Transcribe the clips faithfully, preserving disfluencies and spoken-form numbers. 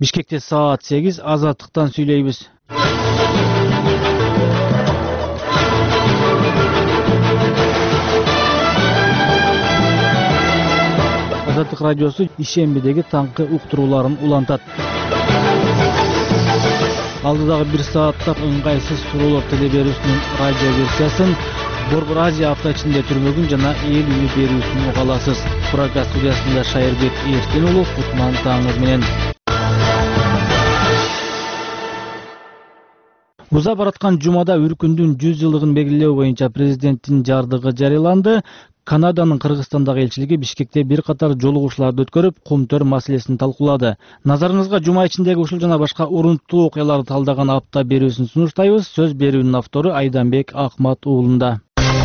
Бишкекте саат сегиз, Азаттыктан сүйлөйбүз. Азаттык радиосу ишембидеги таңкы уктурууларын улантат. Алдыдагы бир саатта ыңгайсыз суроолор телеберүүсүнүн радио версиясын, Борбор Азия апта ичинде түрмөгүн жана эл үйү берүүсүн уга аласыз. Программа студиясында Шайырбек Эртен уулу, Кутман Таңыз менен. Уза бараткан жумада Үркүндүн жүз жылдыгын белгилөө боюнча президенттин жардыгы жарыяланды. Канаданын Кыргызстандагы элчилиги Бишкекте бир катар жолугушууларды өткөрүп, кумтөр маселесин талкуулады. Назарыңызга жума ичиндеги ушул жана башка урунттуу окуяларды талдаган апта берүүсүн сунуштайбыз. Сөз берүүнүн автору Айданбек Акмат уулунда.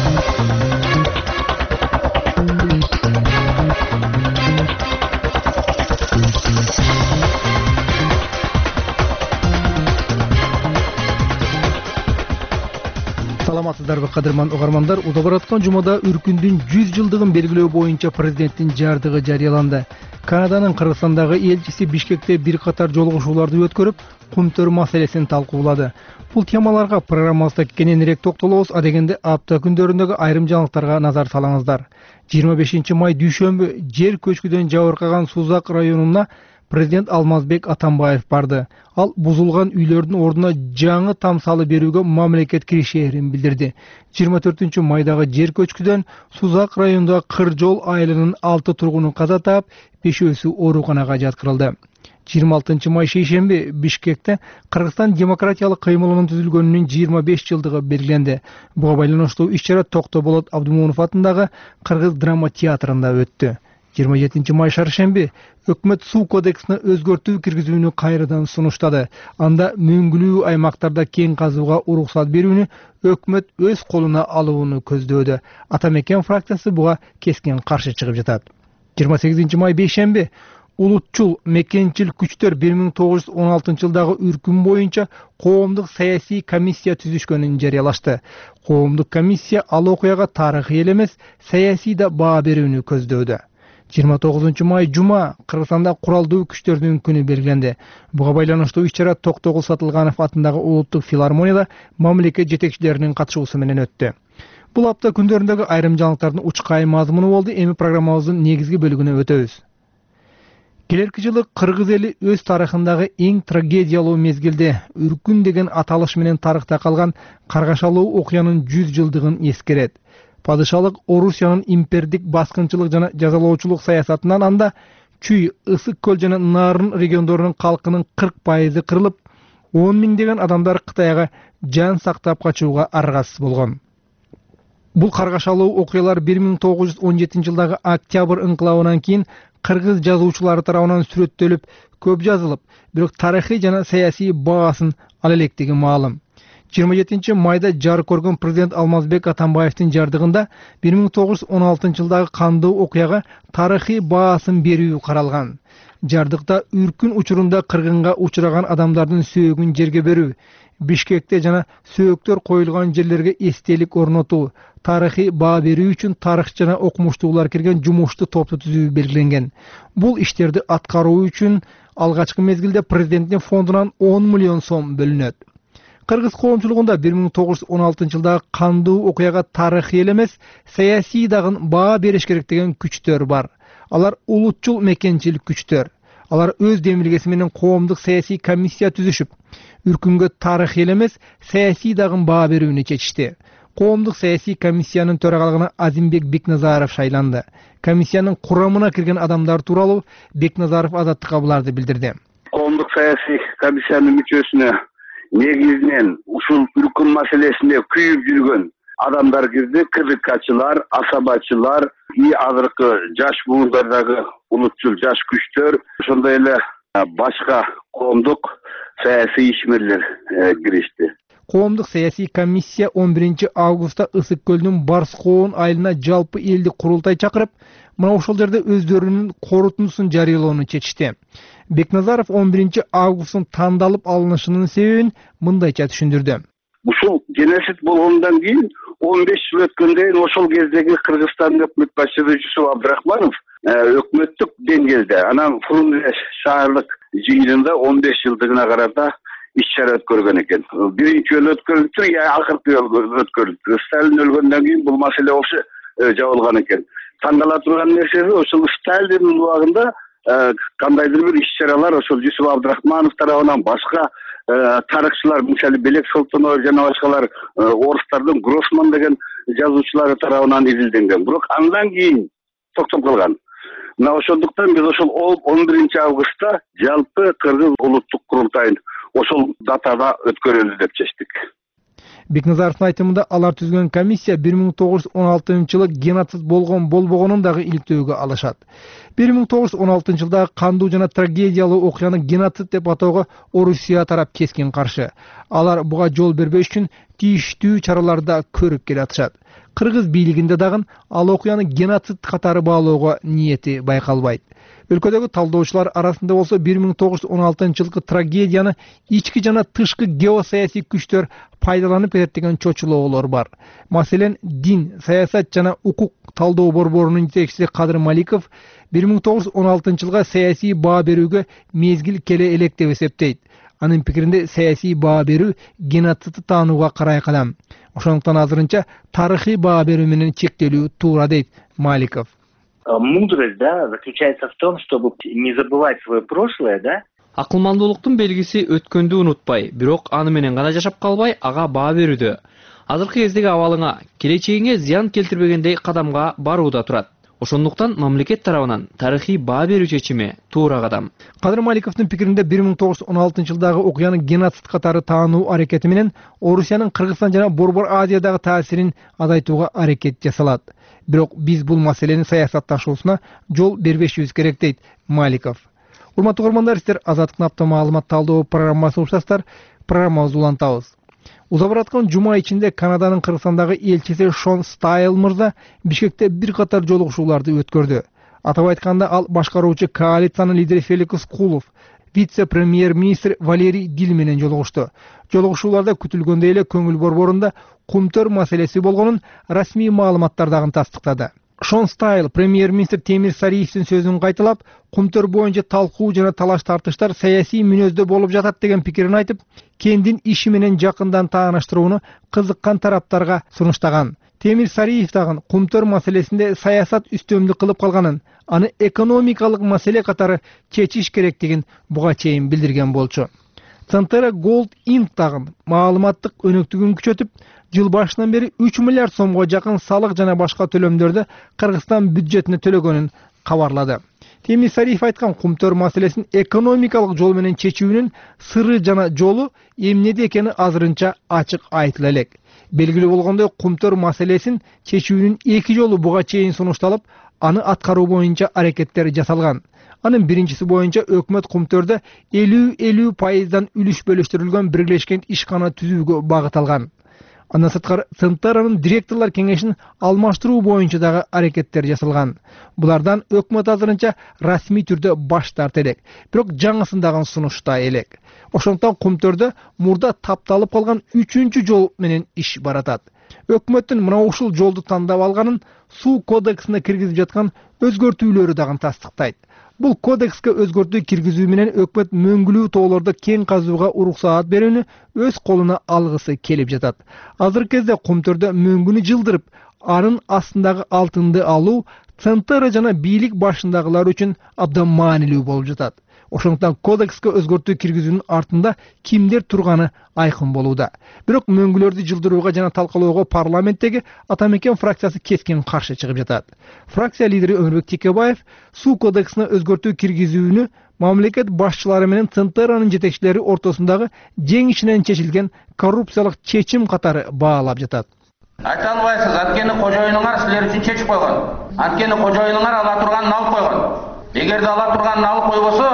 Саламатсыздарбы, кадырман угармандар. Уза бараткан жумада Үркүндүн жүз жылдыгын белгилөө боюнча президенттин жардыгы жарыяланды. Канаданын Кыргызстандагы элчиси Бишкекте бир катар жолугушууларды өткөрүп, кумтөр маселесин талкуулады. Бул темаларга программабызда кененирээк токтолобуз, а дегенде апта күндөрүндөгү айрым жаңылыктарга назар салыңыздар. жыйырма бешинчи май дүйшөмбү жер көчкүдөн жабыркаган Сузак районуна президент Алмазбек Атамбаев барды. Ал бузулган үйлөрдүн ордуна жаңы там салып берүүгө мамлекет киришээрин билдирди. жыйырма төртүнчү майдагы жер көчкүдөн Сузак районундагы Кыржол айылынын алты тургуну каза таап, бешөөсү ооруканага жаткырылды. жыйырма алтынчы май шейшемби Бишкекте Кыргызстан демократиялык кыймылынын түзүлгөнүнүн жыйырма беш жылдыгы белгиленди. Буга байланыштуу иш-чара Токтоболот Абдумунов атындагы Кыргыз драма театрында өттү. жыйырма жетинчи май шаршемби өкмөт суу кодексине өзгөртүү киргизүүнү кайрадан сунуштады. Анда мөңгүлүү аймактарда кен казууга уруксат берүүнү өкмөт өз колуна алууну көздөөдү. Атамекен фракциясы буга кескен каршы чыгып жатат. жыйырма сегизинчи май бейшемби улутчул мекенчил күчтөр бир миң тогуз жүз он алтынчы жылдагы Үркүн боюнча коомдук саясий комиссия түзүшкөнүн жарыялашты. Коомдук комиссия ал окуяга тарыхый эле эмес, саясий да баа берүүнү көздөөдү. жыйырма тогузунчу май жума Кыргызстанда куралдуу күчтөрдүн күнү белгиленди. Буга байланыштуу иш-чара Токтогул Сатылганов атындагы улуттук филармонияда мамлекет жетекчилеринин катышуусу менен өттү. Бул апта күндөрүндөгү айрым жаңылыктардын учкай мазмуну болду. Эми программабыздын негизги бөлүгүнө өтөбүз. Келерки жылы кыргыз эли өз тарыхындагы эң трагедиялуу мезгилде Үркүн деген аталыш менен тарыхта калган каргашалуу окуянын жүз жылдыгын эскерет. Падышалык Орусиянын импердик баскынчылык жана жазалоочулук саясатынан анда Чүй, Ысык көл жана Нарын региондорунун калкынын кырк пайызы кырылып, он миңдеген адамдар Кытайга жан сактап качууга аргасыз болгон. Бул каргашалуу окуялар бир миң тогуз жүз он жетинчи жылдагы Октябрь ыңкылабынан кийин кыргыз жазуучулары тарабынан сүрөттөлүп, көп жазылып, бирок тарыхый жана саясий баасын ала электиги маалым. жыйырма жетинчи майда жар көргөн президент Алмазбек Атамбаевдин жардыгында бир миң тогуз жүз он алтынчы жылдагы кандуу окуяга тарыхый баасын берүү каралган. Жардыкта Үркүн учурунда кыргынга учураган адамдардын сөөгүн жерге берүү, Бишкекте жана сөөктөр коюлган жерлерге эстелик орнотуу, тарыхый баа берүү үчүн тарыхчы жана окумуштуулар кирген жумуштуу топту түзүү белгиленген. Бул иштерди аткаруу үчүн алгачкы мезгилде президенттин фондунан он миллион сом бөлүнөт. Кыргыз коомчулугунда бир миң тогуз жүз он алтынчы жылдагы кандуу окуяга тарыхый эле эмес, саясий дагы баа бериш керек деген күчтөр бар. Алар улутчул мекенчил күчтөр. Алар өз демилгеси менен коомдук саясий комиссия түзүшүп, Үркүнгө тарыхый эле эмес, саясий дагы баа берүүнү чечишти. Коомдук саясий комиссиянын төрагалыгына Азимбек Бекназаров шайланды. Комиссиянын курамына кирген адамдар тууралуу Бекназаров Азаттыкка буларды билдирди. Коомдук саясий комиссиянын мүчөсүнө негизинен ушул Үркүн маселесинде күйүп жүргөн адамдар кирди. Кыргызчылар, асабачылар, и азыркы жаш буындардагы улутчул жаш күчтөр, ошондой эле башка коомдук саясий ишмерлер киришти. Коомдук саясий комиссия он биринчи августта Ысык көлүнүн Барскоон айылына жалпы элдик курултай чакырып, мына ошол жерде өздөрүнүн корутундусун жарыялоону чечишти. Бекназаров он биринчи августтун тандалып алынышынын себебин мындайча түшүндүрдү. Ушул геноцид болгондон кийин он беш жыл өткөндөн кийин ошол кездеги Кыргызстан өкмөт башчысы Жусуп Абдрахманов өкмөттүк деңгээлде, анан Фрунзе шаардык жыйынында он беш жылдыгына карата иш-чара өткөргөн экен. Биринчи жолу өткөрүлүптүр, я акыркы жолу өткөрүлдү. Сталин өлгөндөн кийин бул маселе вообще жабылган экен. Тандала турган нерсеси ошол Сталиндин убагында кандайдыр бир иш-чаралар ошол Жусуп Абдрахманов тарабынан башка тарыхчылар, мисалы Белек Солтонов жана башкалар, орустардын Гроссман деген жазуучулары тарабынан изилденген. Бирок андан кийин токтоп калган. Мына ошондуктан биз ошол он биринчи августта жалпы Кыргыз улуттук курултайын ошол датада өткөрөлү деп чечтик. Бекназаровдун айтымында алар түзгөн комиссия бир миң тогуз жүз он алтынчы жылы геноцид болгон болбогонун дагы иликтөөгө алышат. бир миң тогуз жүз он алтынчы жылдагы кандуу жана трагедиялуу окуяны геноцид деп атоого Орусия тарап кескин каршы. Алар буга жол бербеш үчүн тийиштүү чараларды көрүп келатышат. Кыргыз бийлигинде дагы ал окуяны геноцид катары баалоого ниети байкалбайт. Өлкөдөгү талдоочулар арасында болсо бир миң тогуз жүз он алтынчы жылкы трагедияны ички жана тышкы геосаясий күчтөр пайдаланып кетет деген чочулоолор бар. Маселен, дин, саясат жана укук талдоо борборунун жетекчиси Кадыр Маликов бир миң тогуз жүз он алтынчы жылга саясий баа берүүгө мезгил келе элек деп эсептейт. Анын пикиринде саясий баа берүү геноцидти таанууга карай кадам. Ошондуктан азырынча тарыхый баа берүү менен чектелүү туура дейт Маликов. Мудрость, да, заключается в том, чтобы не забывать свое прошлое, да? Акылмандуулуктун белгиси өткөндү унутпай, бирок аны менен гана жашап калбай, ага баа берүүдө. Азыркы кездеги абалыңа, келечегиңе зыян келтирбегендей кадамга барууда турат. Ошондуктан мамлекет тарабынан тарыхый баа берүү чечими туура кадам. Кадыр Маликовдун пикиринде бир миң тогуз жүз он алтынчы жылдагы окуяны геноцид катары таануу аракети менен Орусиянын Кыргызстан жана Борбор Азиядагы таасирин азайтууга аракет жасалат. Бирок биз бул маселенин саясатташуусуна жол бербешибиз керек дейт Маликов. Урматтуу көрөрмандар, сиздер Азаттыктын апта маалымат талдоо программасын уктасыздар. Программабызды улантабыз. Узап бараткан жума ичинде Канаданын Кыргызстандагы элчиси Шон Стайл мырза Бишкекте бир катар жолугушууларды өткөрдү. Атап айтканда, ал башкаруучу коалициянын лидери Феликс Кулов, вице-премьер-министр Валерий Дил менен жолугушту. Жолугушууларда күтүлгөндөй эле көңүл борборунда кумтөр маселеси болгонун расмий маалыматтар дагы тастыктады. Шон Стайл премьер-министр Темир Сариевдин сөзүн кайталап, кумтөр боюнча талкуу жана талаш тартыштар саясий мүнөздө болуп жатат деген пикирин айтып, кендин иши менен жакындан тааныштырууну кызыккан тараптарга сунуштаган. Темир Сариев дагы кумтөр маселесинде саясат үстөмдүк кылып калганын, аны экономикалык маселе катары чечиш керектигин буга чейин билдирген болчу. Центера Gold Inc дагы маалыматтык өнөктүгүн күчөтүп, жыл башынан бери үч миллиард сомго жакын салык жана башка төлөмдөрдү Кыргызстан бюджетине төлөгөнүн кабарлады. Темир Сариев айткан кумтөр маселесин экономикалык жол менен чечүүнүн сыры жана жолу эмнеде экени азырынча ачык айтыла элек. Белгилүү болгондой, кумтөр маселесин чечүүнүн эки жолу буга чейин сунушталып, аны аткаруу боюнча аракеттер жасалган. Анын биринчиси боюнча өкмөт кумтөрдө элүү элүү пайыздан үлүш бөлүштүрүлгөн биргелешкен ишкана түзүүгө багыт алган. Андан сырткары Центаранын директорлор кеңешин алмаштыруу боюнча дагы аракеттер жасалган. Булардан өкмөт азырынча расмий түрдө баш тарта элек, бирок жаңысын дагы сунушта элек. Ошондуктан кумтөрдө мурда тапталып калган үчүнчү жол менен иш баратат. Өкмөттүн мына ушул жолду тандап алганын суу кодексине киргизип жаткан өзгөртүүлөрү дагы тастыктайт. Бул кодекске өзгөртүү киргизүү менен өкмөт мөңгүлүү тоолордо кен казууга уруксаат берүүнү өз колуна алгысы келип жатат. Азыркы кезде кумтөрдө мөңгүнү жылдырып, анын астындагы алтынды алуу Центара жана бийлик башындагылар үчүн абдан маанилүү болуп жатат. Ошондуктан кодекске өзгөртүү киргизүүнүн артында кимдер турганы айкын болууда. Бирок мөңгүлөрдү жылдырууга жана талкалоого парламенттеги Ата Мекен фракциясы кескин каршы чыгып жатат. Фракция лидери Өмүрбек Текебаев суу кодексине өзгөртүү киргизүүнү мамлекет башчылары менен Центаранын жетекчилери ортосундагы жеңишинен чечилген коррупциялык чечим катары баалап жатат. Айта албайсыз, анткени кожоюнуңар силер үчүн чечип койгон. Анткени кожоюнуңар ала турганын алып койгон. Эгерде ала турганын алып койбосо,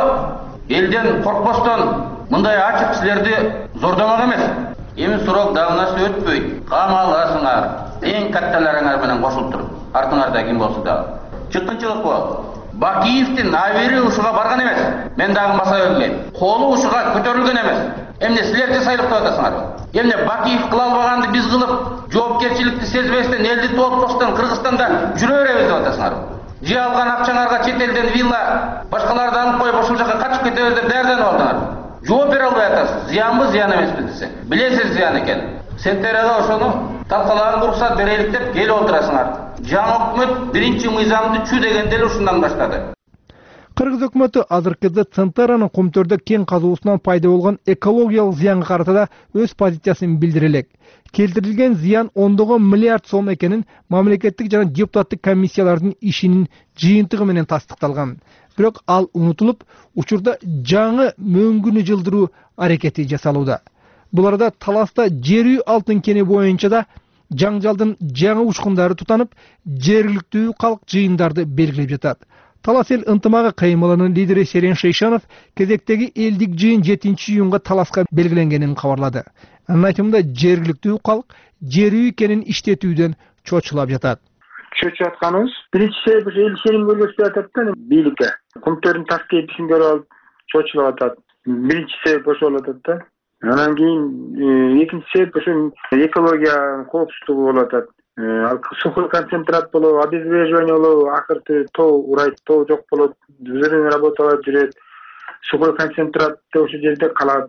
элден коркпостон мындай ачык силерди зордомок эмес. Эми срок дагы нерсе өтпөйт. Камаласыңар. Эң катталарыңар менен кошулуп туруп, артыңарда ким болсо дагы. Чыккынчылык бул. Бакиевдин абери ушуга барган эмес. Мен дагы баса берилейм. Колу ушуга көтөрүлгөн эмес. Эмне силерди сайлыктап атасыңар? Эмне Бакиев кыла албаганды биз кылып, жоопкерчиликти сезбестен элди тоотпостон Кыргызстанда жүрө беребиз деп атасыңар? Же алган акчаңарга чет элден вилла Башкаларды алып коюп ошол жака качып кетебиз деп даярданып алдыңар. Жооп бере албай атасыз. Зыянбы, зыян эмеспи десе. Билесиз зыян экен. Сентябрда ошону талкалаганга уруксат берелик деп келип отурасыңар. Жаңы өкмөт биринчи мыйзамды чү дегенде эле ушундан баштады. Кыргыз өкмөтү азыркы кезде Центаранын Кумтөрдө кен казуусунан пайда болгон экологиялык зыянга карата да өз позициясын билдире элек. Келтирилген зыян ондогон миллиард сом экенин мамлекеттик жана депутаттык комиссиялардын ишинин жыйынтыгы менен тастыкталган. Бирок ал унутулуп, учурда жаңы мөңгүнү жылдыруу аракети жасалууда. Буларда таласта жер үй алтын кени боюнча да жаңжалдын жаңы учкундары тутанып, жергиликтүү калк жыйындарды белгилеп жатат. Талас эл ынтымагы кыймылынын лидери Серен Шейшанов кезектеги элдик жыйын жетинчи июнга Таласка белгиленгенин кабарлады. Анын айтымында жергиликтүү калк жер үй кенин иштетүүдөн чочулап жатат. Чочуп атканыбыз биринчи себеп эл сеним көргөзбөй атат да бийликке. Кумтөрдүн таш кейписин көрүп алып чочулап атат. Биринчи себеп ошол болуп атат да. Анан кийин экинчи себеп ошо экология коопсуздугу болуп атат. Сухой концентрат болобу, обезвреживание болобу, акырты тоо урайт, тоо жок болот, взрывный работалар жүрөт. Сухой концентрат ошол жерде калат.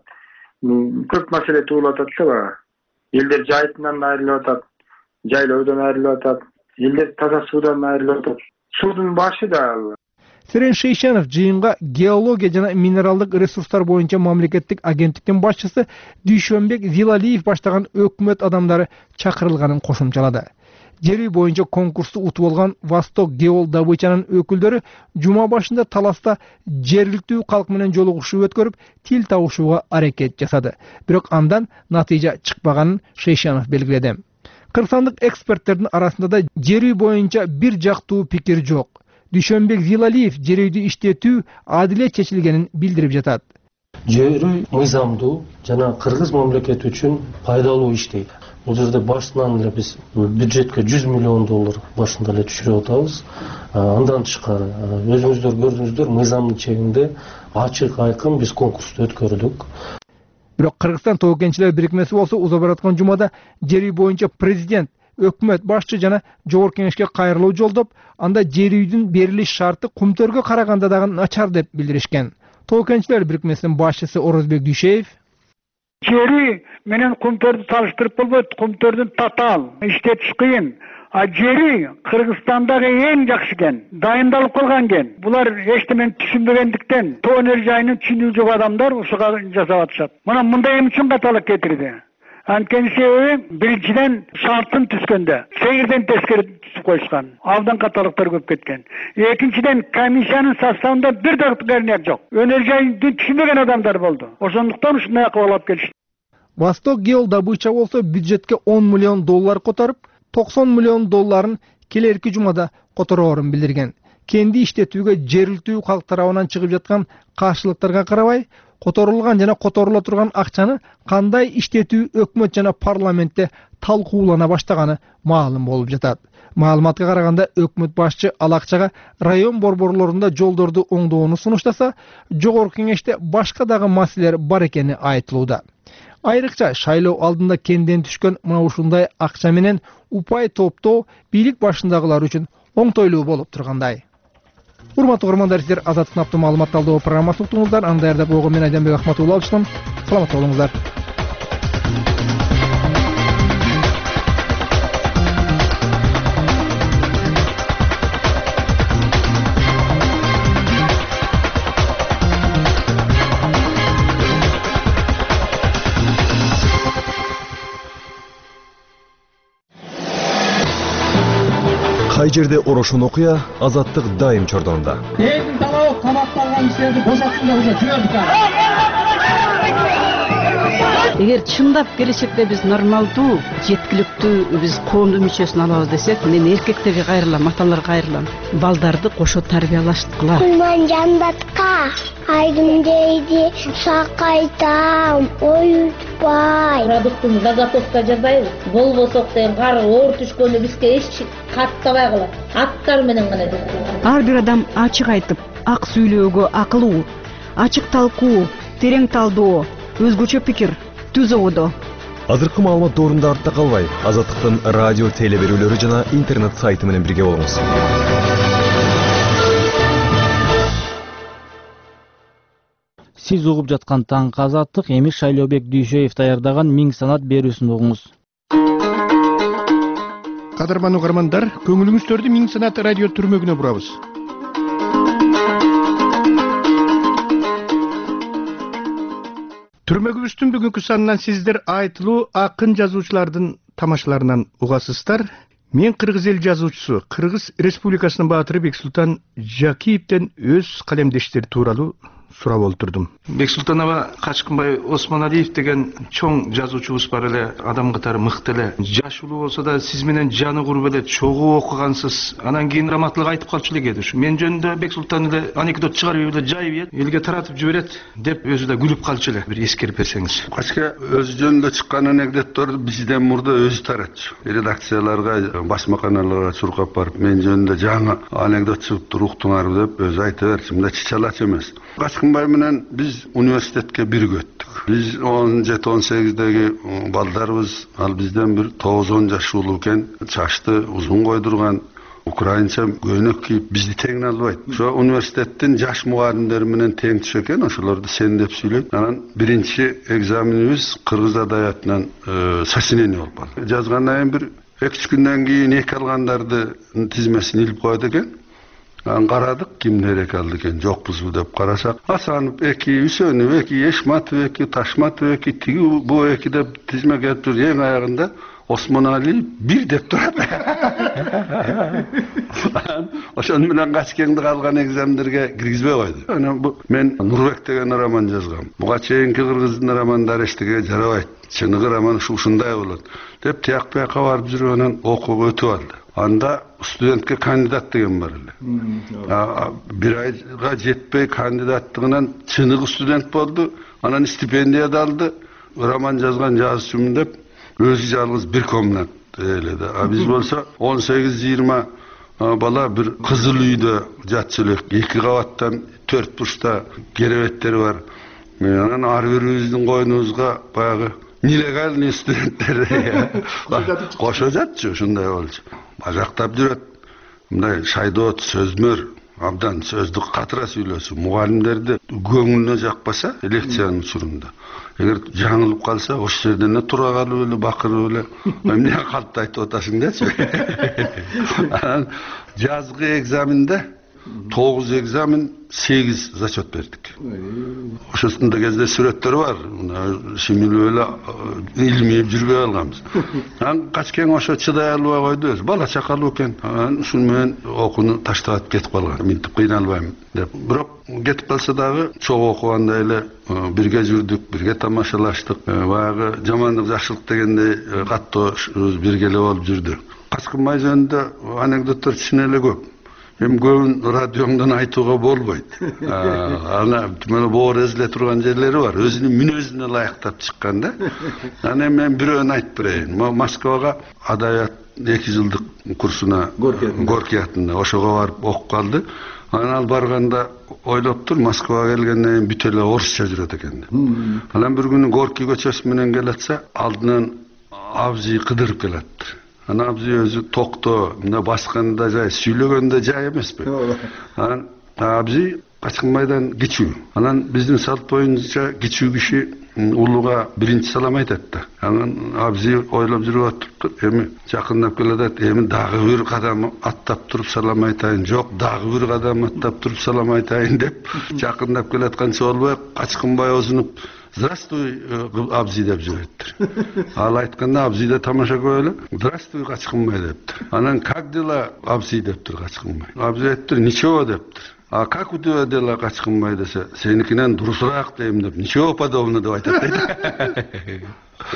Көп маселе туулуп атат да. Элдер жайытынан айрылып атат, жайлоодон айрылып атат, элдер таза суудан айрылып атат. Суудун башы да. Серен Шейшанов жыйынга геология жана минералдык ресурстар боюнча мамлекеттик агенттиктин башчысы Дүйшөнбек Зилалиев баштаган өкмөт адамдары чакырылганын кошумчалады. Жер үй боюнча конкурсту утуп алган Восток Геол добычанын өкүлдөрү жума башында Таласта жергиликтүү калк менен жолугушуу өткөрүп, тил табышууга аракет жасады. Бирок андан натыйжа чыкпаганын Шейшанов белгиледи. Кыргызстандык эксперттердин арасында да жер үй боюнча бир жактуу пикир жок. Дүйшөнбек Зилалиев жер үйдү иштетүү адилет чечилгенин билдирип жатат. Жер үй мыйзамдуу жана Кыргыз мамлекети үчүн пайдалуу иштейт. Бул жерде башынан эле биз бюджетке жүз миллион доллар башында эле түшүрүп атабыз. Андан тышкары өзүңүздөр көрдүңүздөр, мыйзамдын чегинде ачык айкын биз конкурсту өткөрдүк. Бирок Кыргызстан тоо кенчилер бирикмеси болсо уза бараткан жумада жер үй боюнча президент, өкмөт башчы жана жогорку кеңешке кайрылуу жолдоп, анда жер үйдүн берилиш шарты Кумтөргө караганда дагы начар деп билдиришкен. Тоо кенчилер бирикмесинин башчысы Орозбек Дүйшеев жер үй менен Кумтөрдү салыштырып болбойт. Кумтөрдүн татаал, иштетиш кыйын. А жер үй Кыргызстандагы эң жакшы кен, дайындалып калган кен. Булар эчтемени түшүнбөгөндүктөн тоо энергияны түшүнүү жок адамдар ушуга жасап атышат. Мына мындай эми үчүн каталык кетирди. Анткени себеби биринчиден шарттын түзгөндө сегизден тескери түзүп коюшкан. Абдан каталыктар көп кеткен. Экинчиден комиссиянын составында бир докторняк жок. Энергияны түшүнбөгөн адамдар болду. Ошондуктан ушундай акыбал алып келишти. Восток Геол добыча болсо бюджетке он миллион доллар которуп, токсон миллион долларын келерки жумада котороорун билдирген. Кенди иштетүүгө жергиликтүү калк тарабынан чыгып жаткан каршылыктарга карабай, которулган жана которула турган акчаны кандай иштетүү өкмөт жана парламентте талкуулана баштаганы маалым болуп жатат. Маалыматка караганда өкмөт башчы ал акчага район борборлорунда жолдорду оңдоону сунуштаса, жогорку кеңеште башка дагы маселелер бар экени айтылууда. Айрыкча шайлоо алдында кенден түшкөн мына ушундай акча менен упай топтоо бийлик башындагылар үчүн оңтойлуу болуп тургандай. Урматтуу көрөрмандар, сиздер Азаттык наптуу маалымат талдоо программасын уктуңуздар. Аны даярдап койгон мен Айданбек Ахматулла алчымын. Саламатта болуңуздар. Кай жерде орошон окуя, Азаттык дайым чордонунда. Элдин талабы камакталган кишилерди бошотконго уже жибердик. Эгер чындап келечекте биз нормалдуу, жеткиликтүү биз коомдун мүчөсүн алабыз десек, мен эркектерге кайрылам, аталарга кайрылам. Балдарды кошо тарбиялаштыкыла. Кулман жандатка, айдым дейди, сакайтам, оютпай. Продуктун заготовка жасайбыз. Болбосок деген кар оор түшкөндө бизге эч каттабай калат. Аттар менен гана жасайбыз. Ар бир адам ачык айтып, ак сүйлөөгө акылуу, ачык талкуу, терең талдоо, өзгөчө пикир түзүүдө. Азыркы маалымат доорунда артта калбай, Азаттыктын радио теле берүүлөрү жана интернет сайты менен бирге болуңуз. Сиз угуп жаткан Таңкы Азаттык, эми Шайлообек Дүйшөев даярдаган Миң санат берүүсүн угуңуз. Кадырман угармандар, көңүлүңүздөрдү Миң санат радио түрмөгүнө бурабыз. Түрмөгүбүздүн бүгүнкү санынан сиздер айтылуу акын жазуучулардын тамашаларынан угасыздар. Мен Кыргыз эл жазуучусу, Кыргыз Республикасынын баатыры Бексултан Жакиевден өз калемдештери тууралуу сурап олтурдум. Бексултан аба Качкынбай Осмоналиев деген чоң жазуучубуз бар эле, адам катары мыкты эле. Жаш улуу болсо да сиз менен жаны куруп эле, чогуу окугансыз. Анан кийин раматтылык айтып калчу эле кээде. Мен жөнүндө Бексултан эле анекдот чыгарып эле жайып элге таратып жиберет деп өзү да күлүп калчу эле. Бир эскерип берсеңиз. Качка өзү жөнүндө чыккан анекдотторду бизден мурда өзү таратчу. Редакцияларга, басмаканаларга чуркап барып, мен жөнүндө жаңы анекдот чыгып уктуңар деп өзү айта берчү. Мында чычалач эмес. Качкынбай менен биз университетке бирге өттүк. Биз он жети он сегиздеги балдарбыз. Ал бизден бир тогуз он жаш улуу экен. Чачты узун койдурган, украинча көйнөк кийип бизди теңин албайт. Ошо университеттин жаш мугалимдери менен тең түшө экен, ошолорду сен деп сүйлөйт. Анан биринчи экзаменибиз кыргыз адабиятынан сочинение болуп калды. Жазгандан кийин бир эки үч күндөн кийин эки алгандарды тизмесин илип коет экен. Анан карадык, кимдер эки алды экен, жокпузбу деп карасак, Асанов эки, Үсөнов эки, Эшматов эки, Ташматов эки, тиги бу эки деп тизме келип тур. Эң аягында Осмоналиев бир деп турат. Ошону менен Качкеңди калган экзамендерге киргизбей койду. Анан бу мен Нурбек деген роман жазгам. Буга чейинки кыргыздын романдары эчтеге жарабайт. Чыныгы роман ушундай болот деп тияк бияка барып жүрүп анан окууга өтүп алды. Анда студентке кандидат деген бар эле. Бир айга жетпей кандидаттыгынан чыныгы студент болду. Анан стипендия да алды. Роман жазган жазуучумун деп өзү жалгыз бир комнат эледи. А биз болсо он сегиз жыйырма бала бир кызыл үйдө жатчу элек. Эки кабаттан төрт бурчта керебеттери бар. Анан ар бирибиздин койнубузга баягы нелегальный студенттер кошо жатчу, ушундай болчу. Бажактап жүрөт. Мындай шайдоот, сөзмөр, абдан сөздү катыра сүйлөсү. Мугалимдерди көңүлүнө жакпаса, лекциянын учурунда. Эгер жаңылып калса, ошол жерден тура калып эле, бакырып эле, эмне калпты айтып атасың дечи. Анан жазгы экзаменде тогуз экзамен, сегиз зачет бердик. Ошосунда кезде сүрөттөр бар. Шимилип эле илмейип жүрбөй алганбыз. Анан Качкең ошо чыдай албай койду. Бала чакалуу экен. Анан ушун менен окууну таштап кетип калган. Минтип кыйналбайм деп. Бирок кетип калса дагы чогуу окугандай эле бирге жүрдүк, бирге тамашалаштык. Баягы жамандык жакшылык дегендей каттоо бирге эле болуп жүрдү. Качкынбай жөнүндө анекдоттор чын эле көп. Эми көбүн радиоңдон айтууга болбойт. Ана түмөлө боор эзиле турган жерлери бар. Өзүнүн мүнөзүнө ылайыктап чыккан да. Анан мен бирөөнү айтып берейин. Москвага адабият эки жылдык курсуна Горький атында ошого барып окуп калды. Анан ал барганда ойлоптур, Москвага келгенден кийин бүт эле орусча жүрөт экен. Анан бир күнү Горький көчөсү менен келатса, алдынан абзый кыдырып келат. Анан абзый өзү токто, мына басканда жай, сүйлөгөндө жай эмеспи. Анан абзый Качкынбайдан кичүү. Анан биздин салт боюнча кичүү киши улууга биринчи салам айтат да. Анан абзый ойлоп жүрүп атыптыр. Эми жакындап келет, эми дагы бир кадам аттап туруп салам айтайын, жок, дагы бир кадам аттап туруп салам айтайын деп жакындап келатканча болбой Качкынбай озунуп «Здравствуй, абзый» деп жүрөттүр. Ал айтканда абзый да тамаша көрүп эле «Здравствуй, Качкынбай» дептир. Анан «Как дела, абзый» дептир Качкынбай. Абзый айттыр «Ничего» дептир. А как у тебя дела, Качкынбай десе, сеникинен дурусураак дейм деп, «Ничего подобного» деп айтат дейт.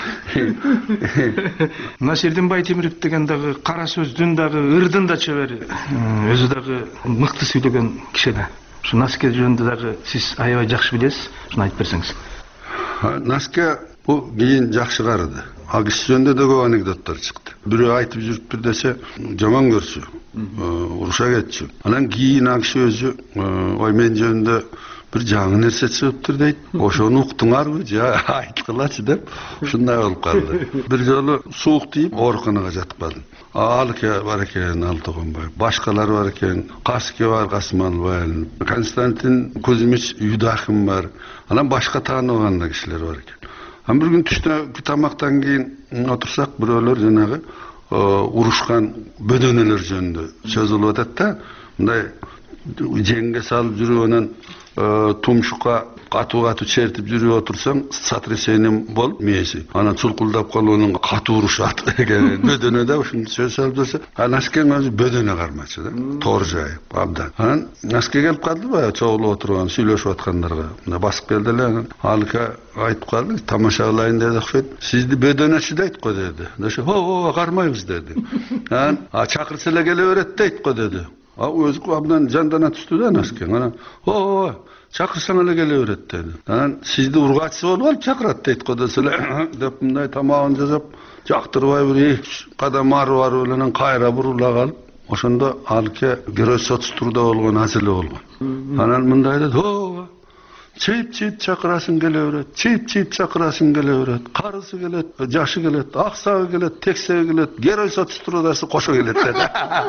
Мына Серденбай Темиров деген дагы кара сөздүн дагы ырдын да чебери. Өзү дагы мыкты сүйлөгөн киши да. Ушу Наске жөнүндө дагы сиз аябай жакшы билесиз. Ушуну айтып берсеңиз. Наске бул кийин жакшы карады. Ал киши жөнүндө да көп анекдоттор чыкты. Бирөө айтып жүрүптүр десе, жаман көрчү, уруша кетчү. Анан кийин ал киши өзү ой мен жөнүндө bir жаңы нерсе чыгыптыр дейт. Ошону уктуңарбы? Жа айткылачы деп ушундай болуп калды. Бир жолу суук тийип ооруканага жатып калдым. Алке бар экен Алтыгонбаев, башкалар бар экен, Каски бар Касымалбай, Константин Кузьмич Юдахин бар. Анан башка тааныбаган да кишилер бар экен. Ан бир күн түштө тамактан кийин отурсак, бирөөлөр жанагы урушкан бөдөнөлөр жөнүндө сөз болуп атат да. Мындай жеңге салып жүрүп анан тумшукка катуу-катуу чертип жүрүп отурсаң, сотрясением болуп мээси. Анан чулкулдап калып анан катуу урушат. Бөдөнөдө ушундай сөз салып жүрсө, анан Наскен өзү бөдөнө кармачы да. Тор жайып, абдан. Анан Наске келип калды баягы чогулуп отурган, сүйлөшүп аткандарга. Мына басып келди эле анан Алка айтып калды, тамаша кылайын деди Ахмет. Сизди бөдөнөчү дейт го деди. Десе, "О, кармайбыз" деди. Анан чакырса эле келе берет дейт го деди. А өзү абдан жандана түштү да Наскен. Анан, "О, чакырсаң эле келе берет" деди. Анан сизди ургачысы болуп алып чакырат дейт го десе эле деп мындай тамагын жасап, жактырбай бир эки кадам ары барып эле анан кайра бурула калып, ошондо Алке герой соцтурда болгон азыр эле болгон. Анан мындай деди, "О, чейип-чейип чакырасың келе берет, чейип-чейип чакырасың келе берет, карысы келет, жашы келет, аксагы келет, тексеги келет, герой соцтрудасы кошо келет" деди.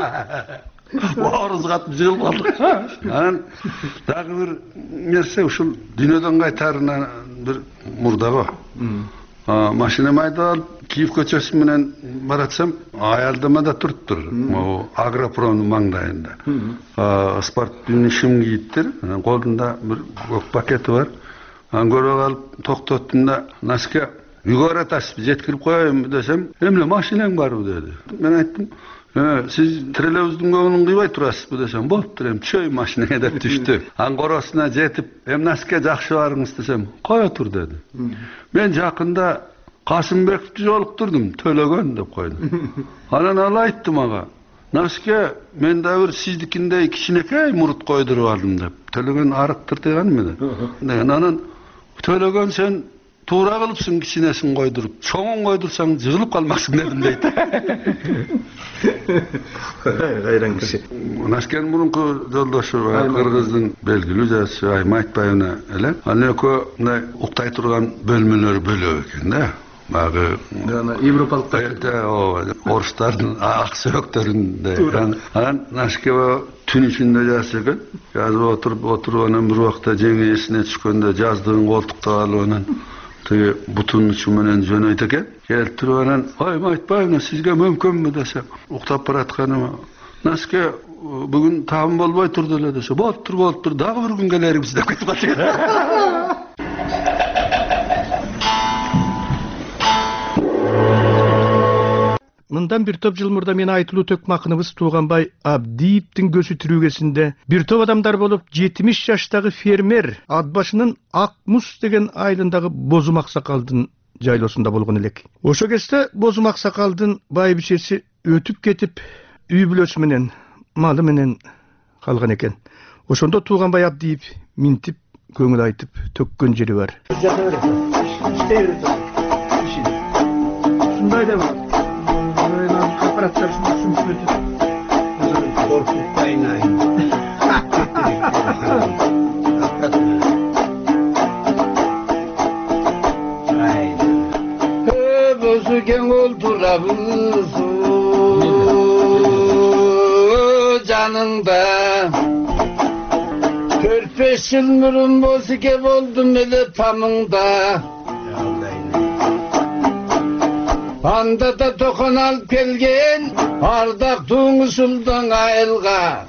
Баарыбыз катып жыгылып калдык. Анан дагы бир нерсе ушул дүйнөдөн кайтарына бир мурда го. Машина майдап алып Киев көчөсү менен баратсам, аялдамада туруптур. Могу Агропромдун маңдайында. Спортивный шим кийиптир. Анан колунда бир көк пакети бар. Анан көрүп калып токтоттум да, "Наске, үйгө баратасызбы, жеткирип коеюнбу" десем, "Эмне машинаң барбы" деди. Мен айттым, "Сиз троллейбустун көңүлүн кыйбай турасызбы" десем, "Болуптур, эми чөй машинага" деп түштү. Анан коросуна жетип, "Эми Наске жакшы барыңыз" десем, "Кое тур" деди. Мен жакында Касымбековду жолуктурдум, Төлөгөн деп койду. Анан ал айтты мага, "Наске, мен да бир сиздикиндей кичинекей мурут койдуруп алдым" деп. Төлөгөн арыктыр деген эмне деп. Анан "Төлөгөн, сен туура кылыпсың кичинесин койдуруп, чоңун койдурсаң жыгылып калмаксың" дедим дейт. Кайран киши. Наскен мурунку жолдошу Кыргыздын белгилүү жазчысы Айым Айтбаевна эле. Анан экөө мындай уктай турган бөлмөлөр бөлөп экен да. Багы европалыктар, орустардын ак сөктөрүндө. Анан Наске түн ичинде жазса экен. Жазып отуруп, отуруп анан бир убакта жеңи эсине түшкөндө жаздыгын колтуктап алып анан тиги бутунун ичи менен жөнөйт экен. Келип туруп анан, "Айым Айтбаевна, сизге мүмкүнбү" десе, уктап баратканыма, "Наске, бүгүн таам болбой турду эле" десе, "Болуптур, болуптур, дагы бир күн келербиз" деп кетип калды. Мындан бир топ жыл мурда мен айтылуу төкмакыныбыз Тууганбай Абдиевдин көзү түрүгесинде бир топ адамдар болуп жетимиш жаштагы фермер ат башынын Ак Муз деген айылындагы Бозум Аксакалдын жайлоосунда болгон элек. Ошо кезде Бозум Аксакалдын байбичеси өтүп кетип, үй бүлөсү менен, малы менен калган экен. Ошондо Тууганбай Абдиев минтип көңүл айтып төккөн жери бар. Ушундай да бар. Аппараттар шумуп өтүп, коркуп кайнайын. Бозу кең олтурабыз жаныңда. Төрт беш жыл мурун бозуке болдум эле тамыңда. Анда да токон алып келген ардактуу ушулдан айылга.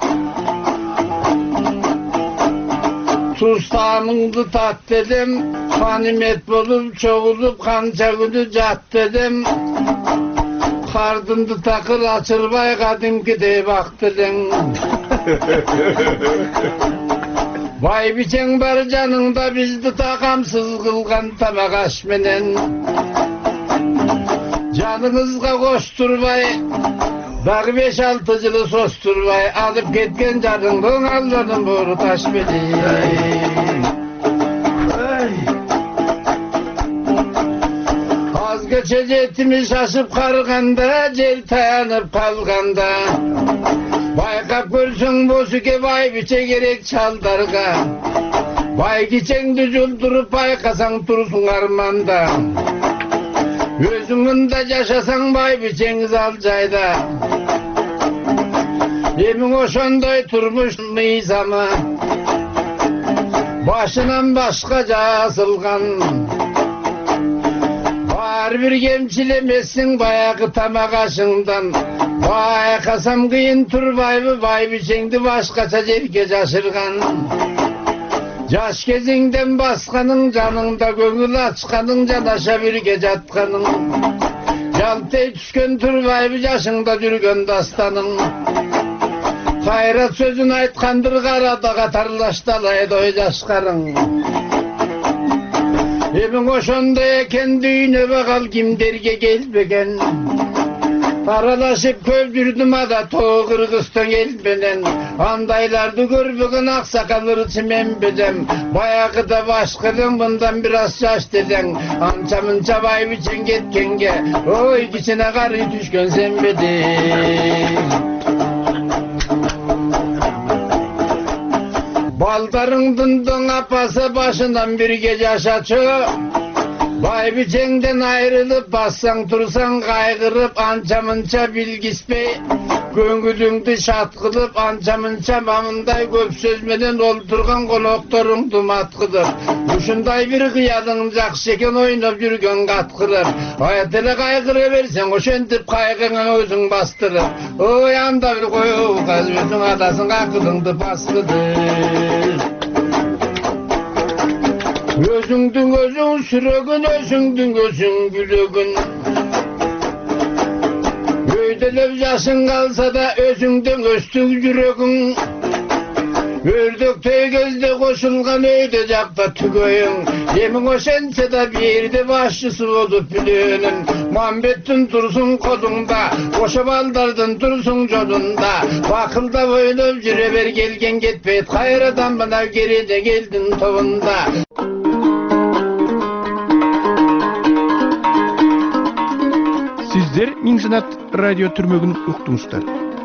Тустамыңды тат дедим, канимет болуп чогулуп канча күнү жат дедим. Кардымды такыр ачырбай кадимкидей бактыр элең. Байбичең бар жаныңда бизди такамсыз кылган тамак аш менен. Жаныңызга коштурбай, дагы беш алты жылы состурбай, алып кеткен жарыңдын алланын бору таш менен. Азгача жетими шашып карыганда, жер таянып калганда. Байкап көрсөң бозуке байбиче керек чалдарга. Бай кечеңді жұлдырып байқасаң тұрсың арманда. Өзіңінде жашасаң бай бичеңіз ал жайда. Емің ошондай турмуш мыйзамы башынан башка жасылган. Бар бир кемчил эмессиң баягы тамак ашыңдан. Байкасам кыйын турбайбы бай бичеңди башкача жерге жашырган. Жаш кезиңден басканың жаныңда көңүл ачканың жанаша бирге жатканың. Жалтей түшкөн турбайбы жашыңда жүргөн дастаның. Кайрат сөзүн айткандыр карада катарлашталайды ой жашкарың. Эмиң ошондой экен дүйнө багал кимдерге келбеген. Аралашып көп жүрдүм ада тоо Кыргызстан эл менен. Андайларды көрбөгөн аксакал ырчы мен безем. Баягыда башкырдың мындан бир аз жаш делең. Анча мынча бай бичең кеткенге ой кичине кары түшкөн сен бедең. Балдарыңдын доң апасы башынан бирге жашачу. Бай бичеңден айрылып бассаң турсаң кайгырып анча мынча билгиспей. Көңүлүңдү шат кылып анча мынча мамындай көп сөз менен олтурган конокторуңду маткыдып. Ушундай бир кыялың жакшы экен ойноп жүргөн каткырып. Аят эле кайгыра берсең ошентип кайгыңа өзүң бастырып. Ой анда бир коюп өзүң адасың акылыңды баскыдып. Özüңдүң өзүң сүрөгүн, өзүңдүң өзүң күлөгүн. Өйдөлөп жашың калса да өзүңдүң өстүң жүрөгүң. Өрдөктөй кезде кошулган өйдө жакта түгөйүң. Эмиң ошентсе да бирде башчысы болуп билөөнүн. Мамбеттин турсуң колуңда, ошо балдардын турсуң жолунда. Бакылдап ойлоп жүрө бер келген кетпейт, кайрадан мына кереде келдин тобунда. Сиздер Миңсенат радио түрмөгүн уктуңуздар.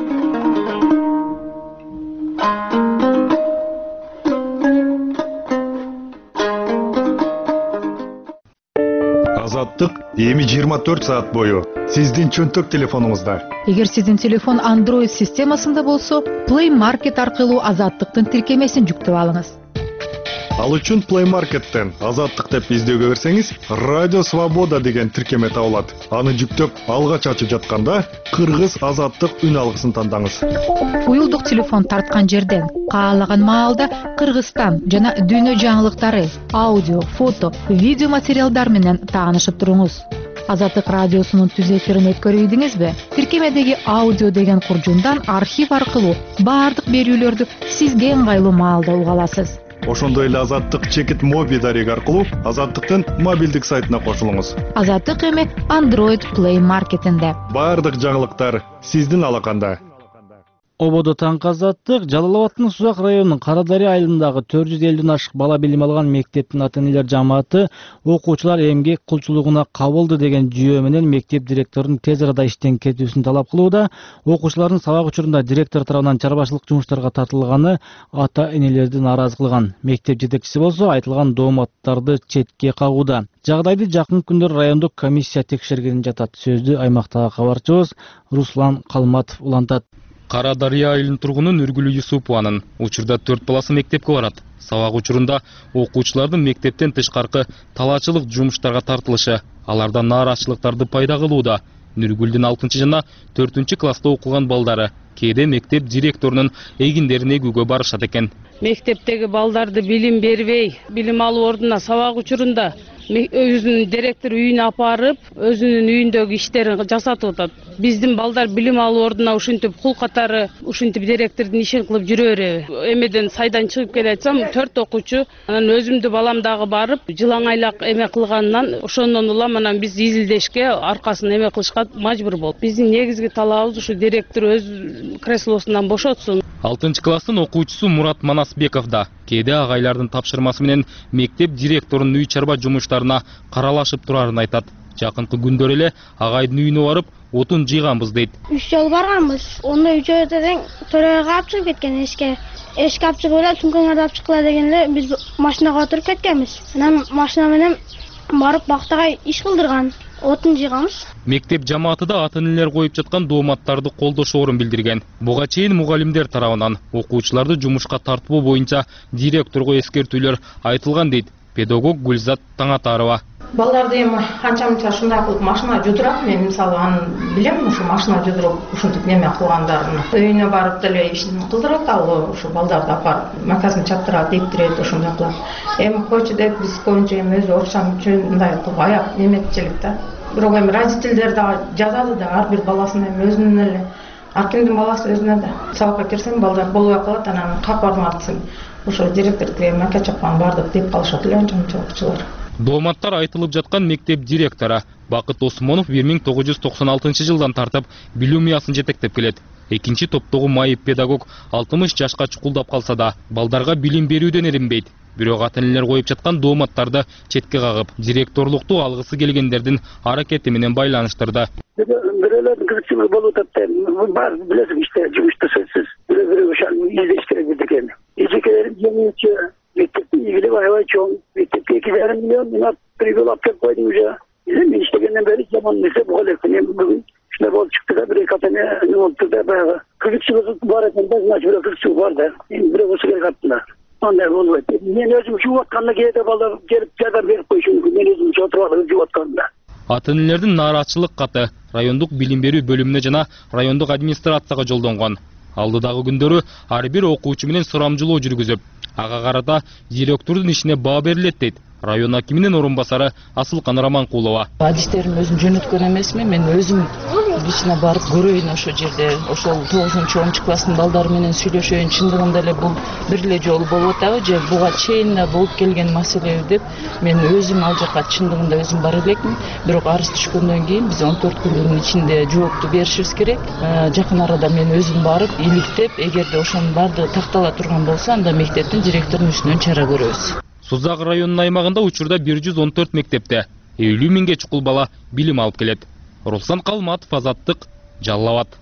Азаттык эми жыйырма төрт саат бою сиздин чөнтөк телефонуңузда. Эгер сиздин телефон Android системасында болсо, Play Market аркылуу Азаттыктын тиркемесин жүктөп алыңыз. Ал үчүн Play Market'тен Азаттык деп издөөгө берсеңиз, Радио Свобода деген тиркеме табылат. Аны жүктөп, алгач ачып жатканда Кыргыз Азаттык үн алгысын тандаңыз. Уюлдук телефон тарткан жерден каалаган маалда Кыргызстан жана дүйнө жаңылыктары, аудио, фото, видео материалдар менен таанышып туруңуз. Азаттык радиосунун түз эфирин өткөрүп ийдиңизби? Тиркемедеги аудио деген куржундан архив аркылуу баардык берүүлөрдү сизге ыңгайлуу маалда уга аласыз. Ошондой эле Азаттык чекит моби дареги аркылуу Азаттыктын мобилдик сайтына кошулуңуз. Азаттык эми Android Play Market'инде. Баардык жаңылыктар сиздин алаканда. Ободо таңкы Азаттык Жалал Абадтын Сузак районунун Карадария айылындагы төрт жүз элүүдөн ашык бала билим алган мектептин ата-энелер жамааты окуучулар эмгек кулчулугуна кабылды деген жүйө менен мектеп директорунун тез арада иштен кетүүсүн талап кылууда. Окуучулардын сабак учурунда директор тарабынан чарбачылык жумуштарга тартылганы ата-энелерди нааразы кылган. Мектеп жетекчиси болсо айтылган дооматтарды четке кагууда. Жагдайды жакын күндөр райондук комиссия текшерген жатат. Сөздү аймактагы кабарчыбыз Руслан Калматов улантат. Карадария айылынын тургуну Нургүл Юсупованын учурда төрт баласы мектепке барат. Сабак учурунда окуучулардын мектептен тышкаркы талаачылык жумуштарга тартылышы, алардан нааразычылыктарды пайда кылууда. Нургүлдүн алтынчы жана төртүнчү класста окуган балдары кээде мектеп директорунун эгиндерин эгүүгө барышат экен. Мектептеги балдарды билим бербей, билим алуу ордуна сабак учурунда өзүнүн директор үйүнө апарып, өзүнүн үйүндөгү иштерин жасатып атат. Биздин балдар билим алуу ордуна ушинтип кул катары ушинтип директордун ишин кылып жүрө береби. Эмеден сайдан чыгып келатсам, төрт окуучу, анан өзүмдү балам дагы барып, жылаңайлак эме кылганынан ошондон улам анан биз изилдешке, аркасын эме кылышка мажбур болуп. Биздин негизги талабыбыз ушу директор өз креслосунан бошотсун. алтынчы класстын окуучусу Мурат Манасбеков да кээде агайлардын тапшырмасы менен мектеп директорунун үй чарба жумуштарына каралашып турарын айтат. Жакынкы күндөр эле агайдын үйүнө барып отун жыйганбыз дейт. Үч жол барганбыз. Онда үчөө тең төрөгө алып чыгып кеткен эшикке. Эшикке алып чыгып эле сумкаңарды алып чыккыла дегенде биз машинага отуруп кеткенбиз. Анан машина менен барып бактагай иш кылдырган. Отун жыйганбыз. Мектеп жамааты да ата-энелер коюп жаткан дооматтарды колдошоорун билдирген. Буга чейин мугалимдер тарабынан окуучуларды жумушка тартуу боюнча директорго эскертүүлөр айтылган дейт педагог Гүлзат Таңатарова. Балдарды эми канча мынча ушундай кылып машина жудурат, мен мисалы аны билем, ушу машина жудуруп ушинтип неме кылгандарын. Үйүнө барып деле ишин кылдырат, ал ушу балдарды апарып макасын чаптырат, эптирет, ошондой кылат. Эми койчу деп биз көбүнчө эми өзү окшам үчүн мындай кылып аяп неметчилик да. Бирок эми родительдер да жазады да, ар бир баласын эми өзүнүн эле, ар кимдин баласы өзүнө да. Сабакка кирсең балдар болбой калат, анан кап бардым атсың. Ошо директорге мака чапкан бардык деп калышат эле анча окуучулар. Дооматтар айтылып жаткан мектеп директору Бакыт Осмонов бир миң тогуз жүз токсон алтынчы жылдан тартып билим уясын жетектеп келет. Экинчи топтогу майып педагог алтымыш жашка чукулдап калса да, балдарга билим берүүдөн эринбейт. Бирок ата-энелер коюп жаткан дооматтарды четке кагып, директорлукту алгысы келгендердин аракети менен байланыштырды. Бирөөлөрдүн кызыкчылыгы болуп атат. Бар билесиң иште жумушта сөзсүз. Бирөө-бирөө ошол издеш керек бизде экен. Эжекелерим жеңүүчү мектептин ийгилиги аябай чоң. Мектепке эки жарым миллион мына прибыл алып келип койдум уже. Мен иштегенден бери жаман нерсе буга элекпин. Эми бүгүн ушундай болуп чыкты да, бир эки ата-эне не болуптур да, баягы кызыкчылыгы бар экен да, значит бирөө кызыкчылыгы бар да. Эми бирөө болсо керек аттыла. Андай болбойт. Мен өзүм жууп атканда кээде балдар келип жардам берип койушу мүмкүн. Мен өзүм отуруп алып жууп атканда. Ата-энелердин нааразычылык каты райондук билим берүү бөлүмүнө жана райондук администрацияга жолдонгон. Алдыдагы күндөрү ар бир окуучу менен сурамжылоо жүргүзүп, ага карата директордун ишине баа берилет дейт район акиминин орун басары Асылкан Раманкулова. Адистерим өзүм жөнөткөн эмесмин, мен өзүм лично барып көрөйүн ошол жерде. Ошол тогузунчу онунчу класстын балдары менен сүйлөшөйүн, чындыгында эле бул бир эле жолу болуп атабы же буга чейин болуп келген маселеби деп мен өзүм ал жака чындыгында өзүм бара элекмин. Бирок арыз түшкөндөн кийин биз он төрт күндүн ичинде жоопту беришибиз керек. Жакын арада мен өзүм барып иликтеп, эгерде ошонун баардыгы тактала турган болсо, анда мектептин директорунун үстүнөн чара көрөбүз. Сузак районунун аймагында учурда бир жүз он төрт мектепте элүү миңге чукул бала билим алып келет. Руслан Калматов, Азаттык, Жалал Абад.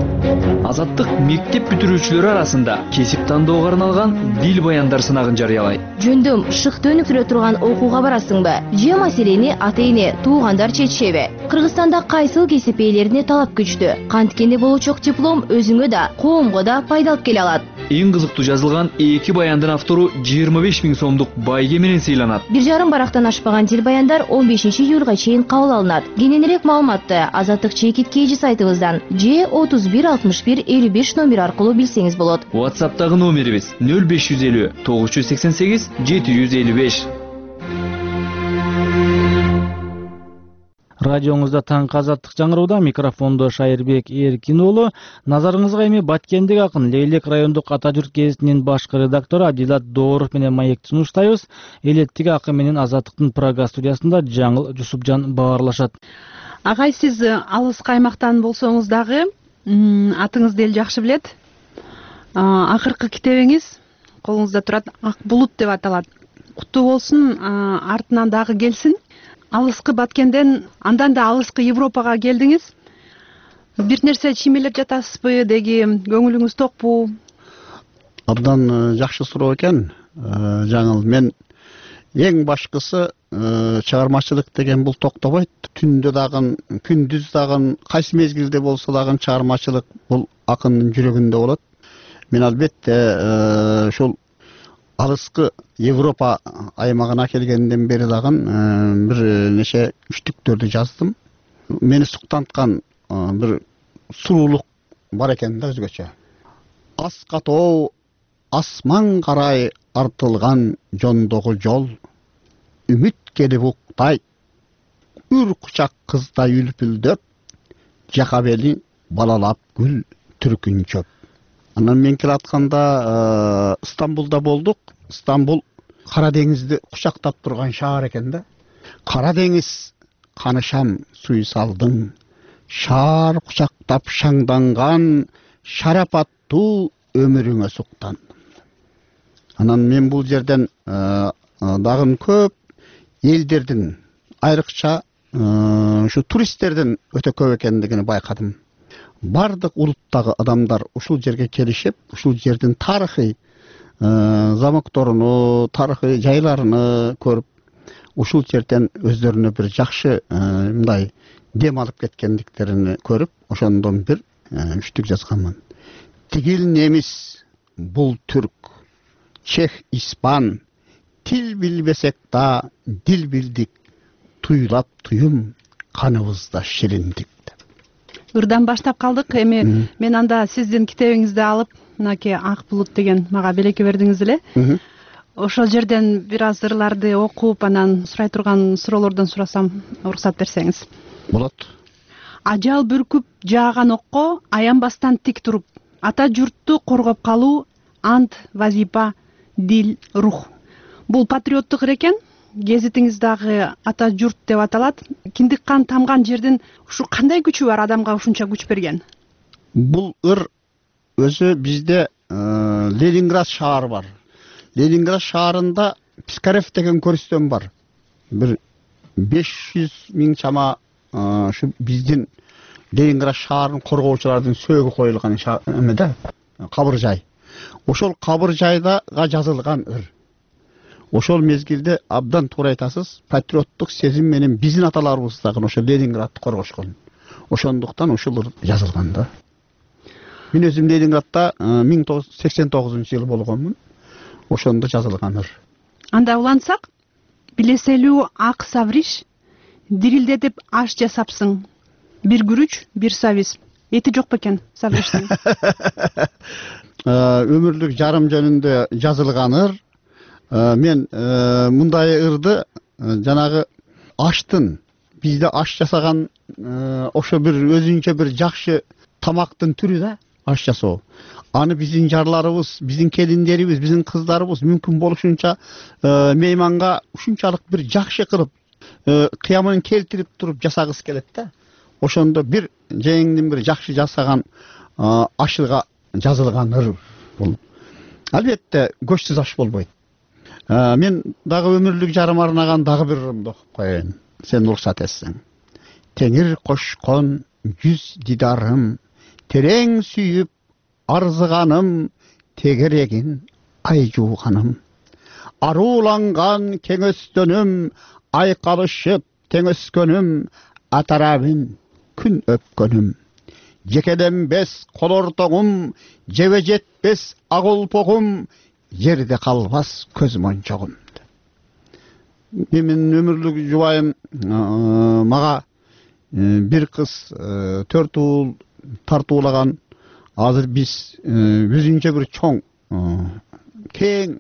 Азаттык мектеп бүтүрүүчүлөрү арасында кесип тандоого арналган дил баяндар сынагын жарыялайт. Жөндөм шыкты өнүктүрө турган окууга барасыңбы? Же маселени ата-эне, туугандар чечишеби? Кыргызстанда кайсыл кесип ээлерине талап күчтүү? Канткенде болучок диплом өзүңө да, коомго да пайда алып келе алат. Эң кызыктуу жазылган эки баяндын автору жыйырма беш миң сомдук байге менен сыйланат. Бир жарым барактан ашпаган дил баяндар он бешинчи июлга чейин кабыл алынат. Кененирээк маалыматты Азаттык чекит кейжи сайтыбыздан же отуз бир алтымыш бир элүү беш номер аркылуу билсеңиз болот. WhatsApp'тагы номерибиз нөл беш жүз элүү тогуз жүз сексен сегиз жети жүз элүү беш. Радионузда таңкы Азаттык жаңырууда, микрофондо Шайырбек Эркин уулу. Назарыңызга эми Баткендик акын Лейлек райондук Ата журт гезитинин башкы редактору Адилат Дооров менен маекти сунуштайбыз. Элеттик акын менен Азаттыктын Прага студиясында Жаңыл Жусупжан баарлашат. Агай, сиз алыскы аймактан болсоңуз дагы атыңызды эл жакшы билет. Акыркы китебиңиз колуңузда турат, Ак булут деп аталат. Куттуу болсун, артынан дагы келсин. Алыскы Баткенден андан да алыскы Европага келдиңиз. Бир нерсе чимелеп жатасызбы, деги көңүлүңүз токпу? Абдан жакшы суроо экен. Жаңыл, мен эң башкысы чыгармачылык деген бул токтобойт. Түндө дагы, күндүз дагы, кайсы мезгилде болсо дагы чыгармачылык бул акындын жүрөгүндө болот. Мен албетте ошол алыскы Европа аймагына келгенден бери дагы бир нече үчтүктөрдү жаздым. Мени суктанткан бир суруулук бар экен да өзгөчө. Ас катоо асман карай артылган жондогу жол, үмүт келип уктай, үр кучак кыздай үлпүлдөп, жака бели балалап гүл түркүнчөп. Анан мен келатканда Стамбулда болдук. Стамбул Кара деңизди кучактап турган шаар экен да. Кара деңиз канышам суйсалдың, шаар кучактап шаңданган, шарапаттуу өмүрүңө суктандым. Анан мен бул жерден дагы көп элдердин, айрыкча ушу туристтердин өтө көп экендигин байкадым. Бардык улуттагы адамдар ушул жерге келишип, ушул жердин тарыхый замокторуну, тарыхый жайларыны көрүп, ушул жерден өздөрүнө бир жакшы мындай дем алып кеткендиктерин көрүп, ошондон бир үчтүк жазганмын. Тигил немис, бул түрк, чех, испан, тил билбесек да дил билдик, туйлап туюм, каныбызда шириндик. Ырдан баштап калдык. Эми мен анда сиздин китебиңизди алып, мынакей Ак булут деген мага белекке бердиңиз эле. Ошол жерден бир аз ырларды окуп, анан сурай турган суроолордон сурасам, уруксат берсеңиз. Болот. Ажал бүркүп жааган окко аянбастан тик туруп, ата журтту коргоп калуу ант, вазипа, дил, рух. Бул патриоттук ыр экен. Гезитиңиз дагы ата журт деп аталат. Киндик кан тамган жердин ушу кандай күчү бар адамга ушунча күч берген? Бул ыр өзү бизде Ленинград шаары бар. Ленинград шаарында Пискарев деген көрүстөн бар. Бир беш жүз миң чама ушу биздин Ленинград шаарын коргоочулардын сөөгү коюлган эмеде, кабыр жай. Ошол кабыр жайдага жазылган ыр. Ошол мезгилде абдан туура айтасыз, патриоттук сезим менен биздин аталарыбыз дагы ошо Ленинградты коргошкон. Ошондуктан ушул ыр жазылган да. Мен өзүм Ленинградта миң тогуз жүз сексен тогузунчу жылы болгонмун. Ошондо жазылган ыр. Анда улантсак, билеселүү ак савриш, дирилдетип аш жасапсың. Бир күрүч, бир сабиз. Эти жок бекен савриштин? Өмүрлүк жарым жөнүндө жазылган ыр. Мен мындай ырды жанагы аштын, бизде аш жасаган ошо бир өзүнчө бир жакшы тамактын түрү да, аш жасоо. Аны биздин жарларыбыз, биздин келиндерибиз, биздин кыздарыбыз мүмкүн болушунча мейманга ушунчалык бир жакшы кылып, кыямын келтирип туруп жасагысы келет да. Ошондо бир жеңдин бир жакшы жасаган ашыга жазылган ыр бул. Албетте көчсүз аш болбойт. Мен дагы өмүрлүк жарым арнаган дагы бир ырымды окуп коеюн, сен уруксат этсең. Теңир кошкон жүз дидарым, терең сүйүп арзыганым, тегерегин ай жууганым. Арууланган кеңөстөнүм, айкалышып теңөскөнүм, атарабын күн өпкөнүм. Жекеленбес колортоңум, жебе жетпес агулпогум, жерде калбас көз мончогум. Менин өмүрлүк жубайым мага бир кыз төрт уул тартуулаган. Азыр биз өзүнчө бир чоң, кең,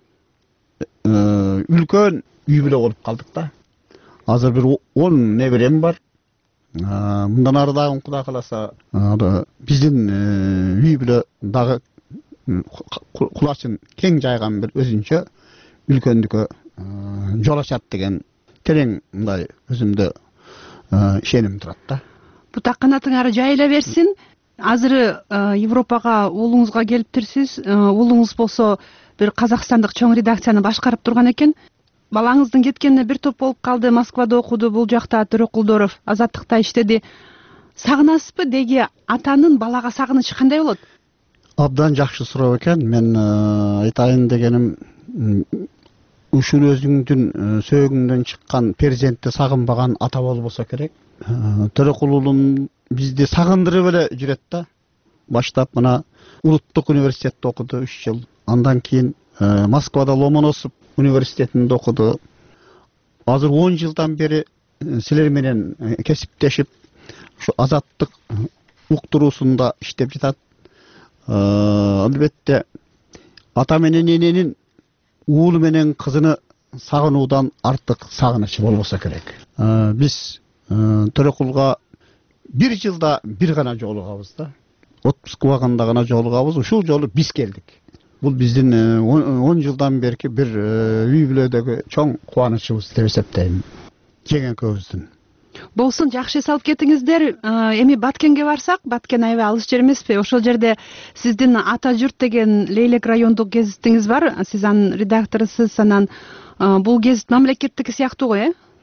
үлкөн үй бүлө болуп калдык да. Азыр бир он неберем бар. Мындан ары дагы Кудай кааласа биздин үй бүлө дагы кулачын кең жайган бир өзүнчө үлкөндүккө жол ачат деген терең мындай өзүмдө ишеним турат да. Бутак канатыңары жайыла берсин. Азыр Европага уулуңузга келиптирсиз. Уулуңуз болсо бир казакстандык чоң редакцияны башкарып турган экен. Балаңыздын кеткенине бир топ болуп калды. Москвада окуду, бул жакта Төрөкулдоров Азаттыкта иштеди. Сагынасызбы? Деги атанын балага сагынычы кандай болот? Абдан жакшы суроо экен. Мен айтайын дегеним, ушул өзүңдүн сөөгүңдөн чыккан перзентти сагынбаган ата болбосо керек. Төрөкул уулум бизди сагындырып эле жүрөт да. Баштап мына Улуттук университетте окуду үч жыл. Андан кийин Москвада Ломоносов университетинде окуду. Азыр он жылдан бери силер менен кесиптешип, ушу Азаттык уктуруусунда иштеп жатат. Албетте ата менен эненин уулу менен кызыны сагынуудан артык сагынычы болбосо керек. Биз Төрөкулга бир жылда бир гана жолугабыз да. Отпуск убагында гана жолугабыз. Ушул жолу биз келдик. Бул биздин он жылдан берки бир үй бүлөдөгү чоң кубанычыбыз деп эсептейм. Жеңекебиздин. Болсун, жакшы салып кетиңиздер. Эми Баткенге барсак, Баткен аябай алыс жер эмеспи? Ошол жерде сиздин Ата журт деген Лейлек райондук гезитиңиз бар. Сиз анын редакторусуз, анан бул гезит мамлекеттики сыяктуу го, э?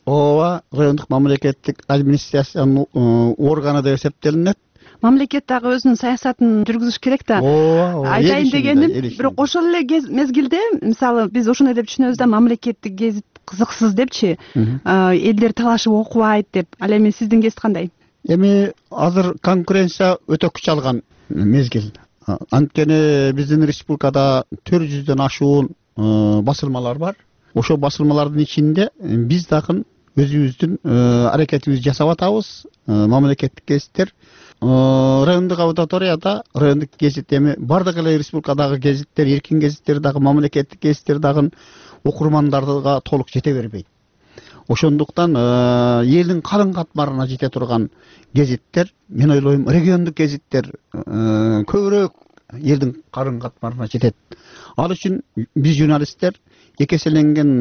ооба райондук мамлекеттик администрациянын органы деп эсептелинет. Мамлекет дагы өзүнүн саясатын жүргүзүш керек да. Ооба, айтайын дегеним, бирок ошол эле мезгилде, мисалы биз ошондой деп түшүнөбүз да, мамлекеттик гезит кызыксыз депчи, элдер талашып окубайт деп. Ал эми сиздин гезит кандай? Эми азыр конкуренция өтө күч алган мезгил. Анткени биздин республикада төрт жүздөн ашуун басылмалар бар. Ошол басылмалардын ичинде биз дагы өзүбүздүн аракетибизди жасап атабыз. Мамлекеттик гезиттер, райондук аудиторияда райондук гезит эми бардык эле республикадагы гезиттер, эркин гезиттер дагы, мамлекеттик гезиттер дагы окурмандарга толук жете бербейт. Ошондуктан элдин калың катмарына жете турган гезиттер, мен ойлойм, региондук гезиттер көбүрөөк элдин калың катмарына жетет. Ал үчүн биз журналисттер экеселенген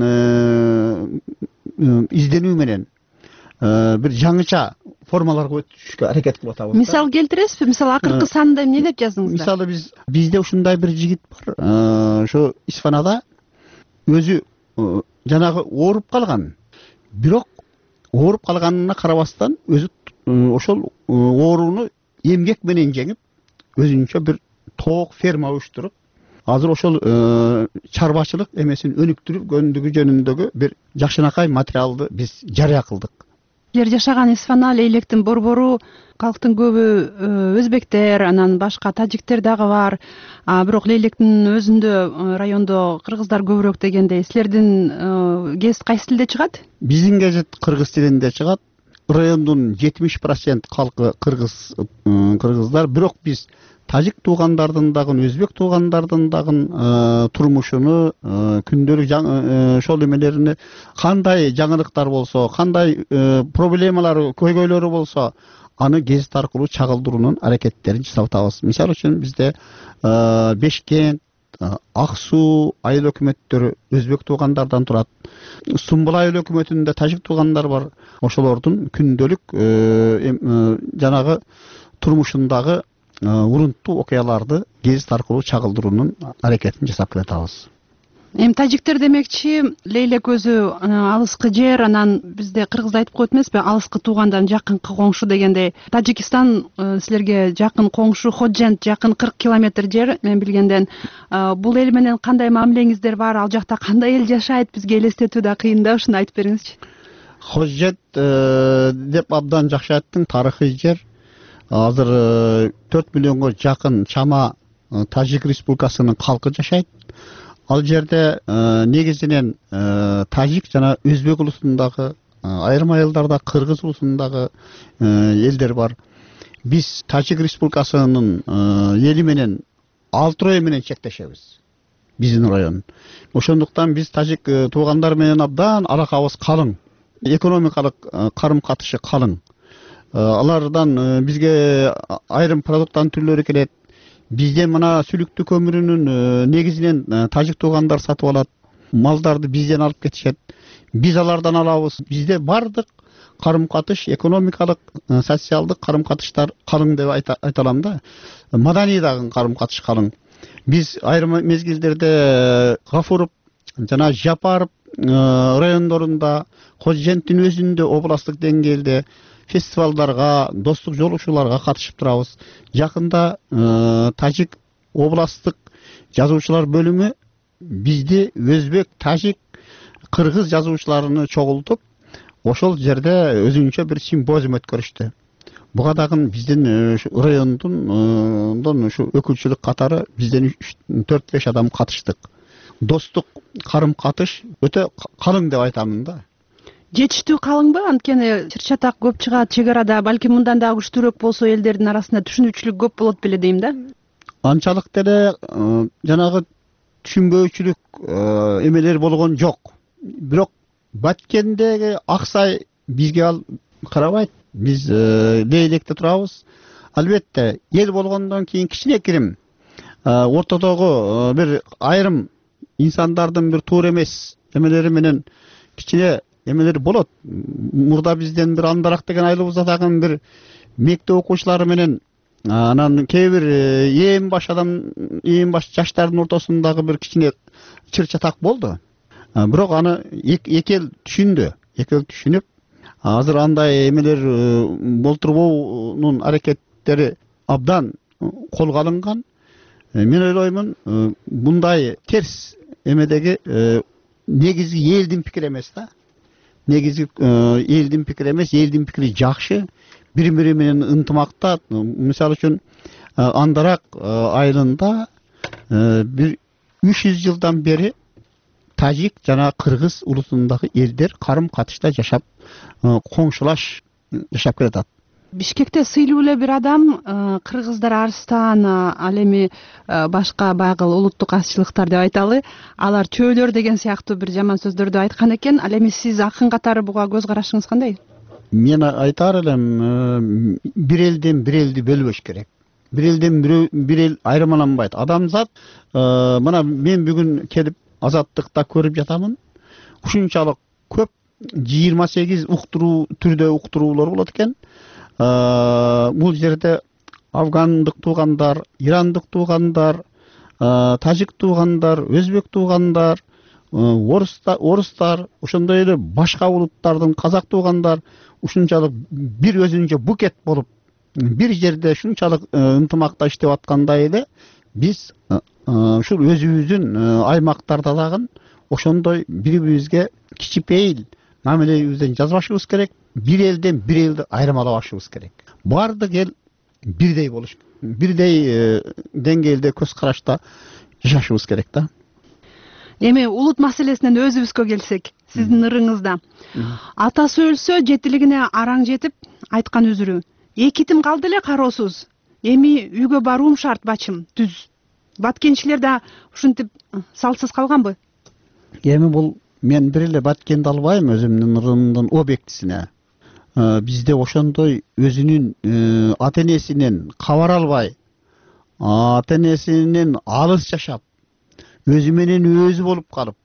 изденүү менен бир жаңыча формаларга өтүшкө аракет кылып атабыз. Мисал келтиресизби? Мисалы акыркы санда эмне деп жаздыңыздар? Мисалы биз бизде ушундай бир жигит бар. Ошо Исфанада өзү жанагы ооруп калган. Бирок ооруп калганына карабастан өзү ошол ооруну эмгек менен жеңип, өзүнчө бир тоок ферма уюштуруп, азыр ошол чарбачылык эмесин өнүктүргөндүгү жөнүндөгү бир жакшынакай материалды биз жарыя кылдык. Силер жашаган Исфана, Лейлектин борбору, калктын көбү өзбектер, анан башка тажиктер дагы бар. А бирок Лейлектин өзүндө райондо кыргыздар көбүрөөк дегендей, силердин гезит кайсы тилде чыгат? Биздин гезит кыргыз тилинде чыгат. Райондун жетимиш процент калкы кыргыз кыргыздар, бирок биз тажик туугандардын дагы, өзбек туугандардын дагы турмушуну, күндөлүк ошол эмелерине, кандай жаңылыктар болсо, кандай проблемалар, көйгөйлөрү болсо, аны гезит аркылуу чагылдыруунун аракеттерин жасап атабыз. Мисалы үчүн бизде Бешкент, Ак Суу айыл өкмөттөрү өзбек туугандардан турат. Сумбул айыл өкмөтүндө тажик туугандар бар. Ошолордун күндөлүк жанагы турмушундагы урунттуу окуяларды гезит аркылуу чагылдыруунун аракетин жасап келатабыз. Эми тажиктер демекчи, Лейлек өзү алыскы жер, анан бизде кыргызда айтып коет эмеспи, алыскы туугандан жакынкы коңшу дегендей. Тажикистан силерге жакын коңшу, Ходжент жакын кырк километр жер, мен билгенден. Бул эл менен кандай мамилеңиздер бар, ал жакта кандай эл жашайт, бизге элестетүү да кыйын да, ушуну айтып бериңизчи. Ходжент деп абдан жакшы айттың, тарыхый жер. Азыр төрт миллионго жакын чама Тажик республикасынын калкы жашайт. Ал жерде негизинен тажик жана өзбек улусундагы, айрым айылдарда кыргыз улусундагы элдер бар. Биз Тажик республикасынын эли менен алты район менен чектешебиз. Биздин район. Ошондуктан биз тажик туугандар менен абдан алакабыз калың. Экономикалык карым-катышы калың. Алардан бизге айрым продукттан түрлөрү келет. Бизде мына сүлүктүү көмүрүнүн негизинен тажик туугандар сатып алат. Малдарды бизден алып кетишет. Биз алардан алабыз. Бизде бардык карым-катыш, экономикалык, социалдык карым-катыштар калың деп айта алам да. Маданий дагы карым-катыш калың. Биз айрым мезгилдерде Гафуров жана Жапаров райондорунда, Ходженттин өзүндө областтык деңгээлде фестивалдарга, достук жолугушууларга катышып турабыз. Жакында Тажик областтык жазуучулар бөлүмү бизди өзбек, тажик, кыргыз жазуучуларын чогултуп, ошол жерде өзүнчө бир симпозиум өткөрүштү. Буга дагы биздин райондун ушу өкүлчүлүк катары бизден төрт беш адам катыштык. Достук карым-катыш өтө калың деп айтамын да. Жетиштүү калыңбы? Анткени чыр-чатак көп чыгат чек арада, балки мындан дагы күчтүүрөөк болсо элдердин арасында түшүнүүчүлүк көп болот беле дейм да. Анчалык деле жанагы түшүнбөөчүлүк эмелер болгон жок. Бирок Баткендеги Аксай бизге ал карабайт. Биз Лейлекте турабыз. Албетте, эл болгондон кийин кичине кирим ортодогу бир айрым инсандардын бир туура эмес эмелери менен кичине эмелер болот. Мурда бизден бир Андарак деген айылыбызда дагы бир мектеп окуучулары менен анан кээ бир ээн баш адам, ээн баш жаштардын ортосундагы бир кичине чыр-чатак болду. Бирок аны эки эл түшүндү. экөө түшүнүп, азыр андай эмелер болтурбоонун аракеттери абдан колго алынган. Мен ойлоймун, мындай терс эмедеги негизги элдин пикири эмес да. Негизги элдин пикири эмес, элдин пикири жакшы. Бири-бири менен ынтымакта, мисалы үчүн Андарак айылында бир үч жүз жылдан бери тажик жана кыргыз улусундагы элдер карым катышта жашап, коңшулаш жашап келатат. Бишкекте сыйлуу эле бир адам, кыргыздар Арстан, ал эми башка байгыл улуттук азчылыктар деп айталы, алар чөөлөр деген сыяктуу бир жаман сөздөрдү айткан экен. Ал эми сиз акын катары буга көз карашыңыз кандай? Мен айтар элем, бир элден бир элди бөлбөш керек. Бир элден бир эл айырмаланбайт. Адамзат, мына мен бүгүн келип Азаттыкта көрүп жатамын. Ушунчалык көп жыйырма сегиз уктуруу түрдө уктуруулар болот экен. Бул жерде афгандык туугандар, ирандык туугандар, тажик туугандар, өзбек туугандар, орустар, ошондой эле башка улуттардын казак туугандар ушунчалык бир өзүнчө букет болуп, бир жерде ушунчалык ынтымакта иштеп аткандай эле биз ушул өзүбүздүн аймактарда дагы ошондой бири-бирибизге кичипейил мамилебизден жазбашыбыз керек. Бир элден бир элди айырмалабашыбыз керек. Бардык эл бирдей болуш, бирдей деңгээлде көз карашта жашашыбыз керек да. Эми улут маселесинен өзүбүзгө келсек, сиздин ырыңызда атасы өлсө жетилигине араң жетип айткан үзүрү. Экитим калды эле кароосуз. Эми үйгө баруум шарт бачым, түз. Баткенчилер да ушинтип салсыз калганбы? Эми бул мен бир эле баткенди албайм өзүмдүн ырымдын объектисине. Бизде ошондой өзүнүн ата энесинен кабар албай, ата энесинен алыс жашап, өзү менен өзү болуп калып,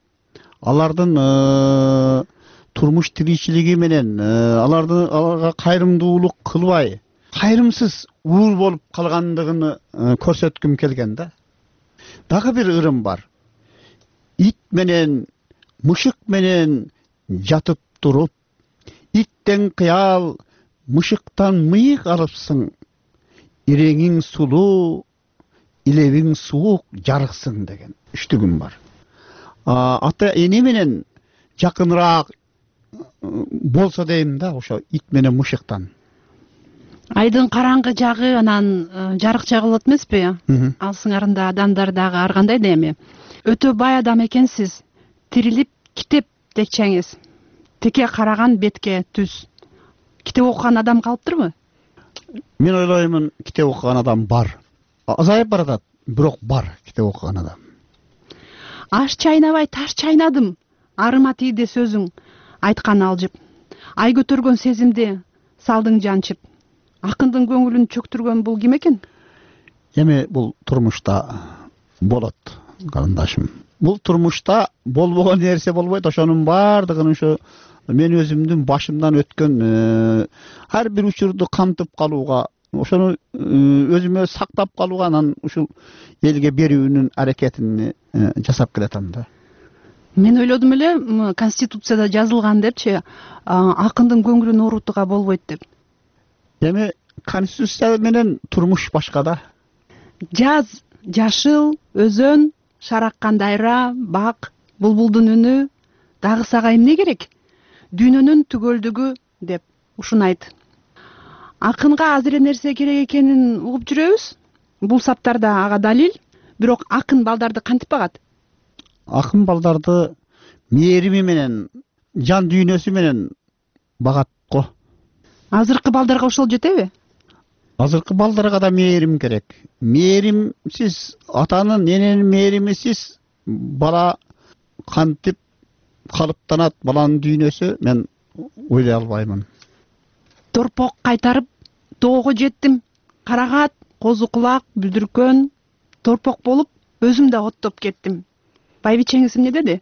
алардын турмуш тиричилиги менен алардын аларга кайрымдуулук кылбай, кайрымсыз уур болуп калгандыгын көрсөткүм келген да. Дагы бир ырым бар. Ит менен, мышык менен жатып туруп, иттен кыял, мышыктан мыйык алыпсың, иреңиң сулуу, илебиң суук, жарыксың деген үштүгүм бар. Ата эне менен жакыныраак болсо дейм да, ошо ит менен мышыктан. Айдын караңгы жагы анан жарык жагы болот эмеспи? Ал сыңарында адамдар дагы ар кандай да эми. Өтө бай адам экенсиз. Тирилип китеп текчеңиз. Теке караган бетке түз. Китеп окуган адам калыптырбы? Мен ойлоймун, китеп окуган адам бар. Азайып баратат, бирок бар китеп окуган адам. Аш чайнабай таш чайнадым. Арыма тийди сөзүң, айткан алжып. Ай көтөргөн сезимди салдың жанчып. Акындын көңүлүн чөктүргөн бул ким экен? Эми бул турмушта болот, карындашым. Бул турмушта болбогон нерсе болбойт, ошонун бардыгын ушу мен өзүмдүн башымдан өткөн ар бир учурду камтып калууга, ошону өзүмө сактап калууга, анан ушул элге берүүнүн аракетин жасап келатам да. Мен ойлодум эле, Конституцияда жазылган депчи, акындын көңүлүн оорутууга болбойт деп. Эми Конституция менен турмуш башка да. Жаз, жашыл, өзөн, шараккан дайра, бак, булбулдун үнү, дагы сага эмне керек? Дүйнөнүн түгөлдүгү деп ушуну айт. Акынга азыр нерсе керек экенин угуп жүрөбүз. Бул саптарда ага далил, бирок акын балдарды кантип багат? Акын балдарды мээрими менен, жан дүйнөсү менен багат го. Азыркы балдарга ошол жетеби? Азыркы балдарга да мээрим керек. Мээримсиз, атанын, эненин мээримисиз бала кантип калыптанат, баланын дүйнөсү, мен ойлой албаймын. Торпок кайтарып, тоого жеттим. Карагат, козу кулак, бүдүркөн, торпок болуп, өзүм да оттоп кеттим. Байбичеңиз эмне деди?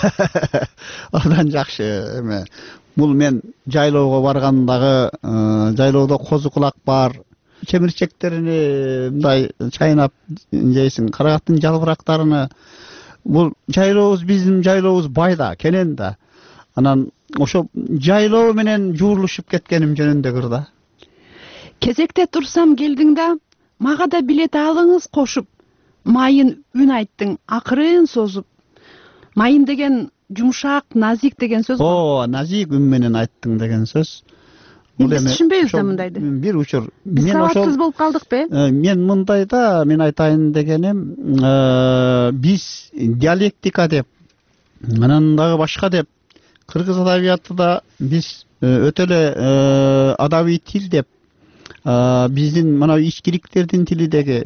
Абдан жакшы эме. Бул мен жайлоого баргандагы, жайлоодо козу кулак бар. Чемирчектерини мындай чайнап жейсиң, карагаттын жалбырактарыны. Бул жайлообуз, биздин жайлообуз бай да, кенен да. Анан ошо жайлоо менен жуурулушуп кеткеним жөнүндөгүр да. Кезекте турсам келдиң да, мага да билет алыңыз кошуп, майын үн айттың, акырын созуп. Майын деген жумшак, назик деген сөз. О, назик үн менен айттың деген сөз. Биз түшүнбөйбүз да мындайды. Бир учур. Биз сабатсыз болуп калдыкпы? Мен мындайда, мен айтайын дегеним, биз диалектика деп, анан дагы башка деп, кыргыз адабиятында биз өтө эле адабий тил деп, биздин мына ичкиликтердин тилидеги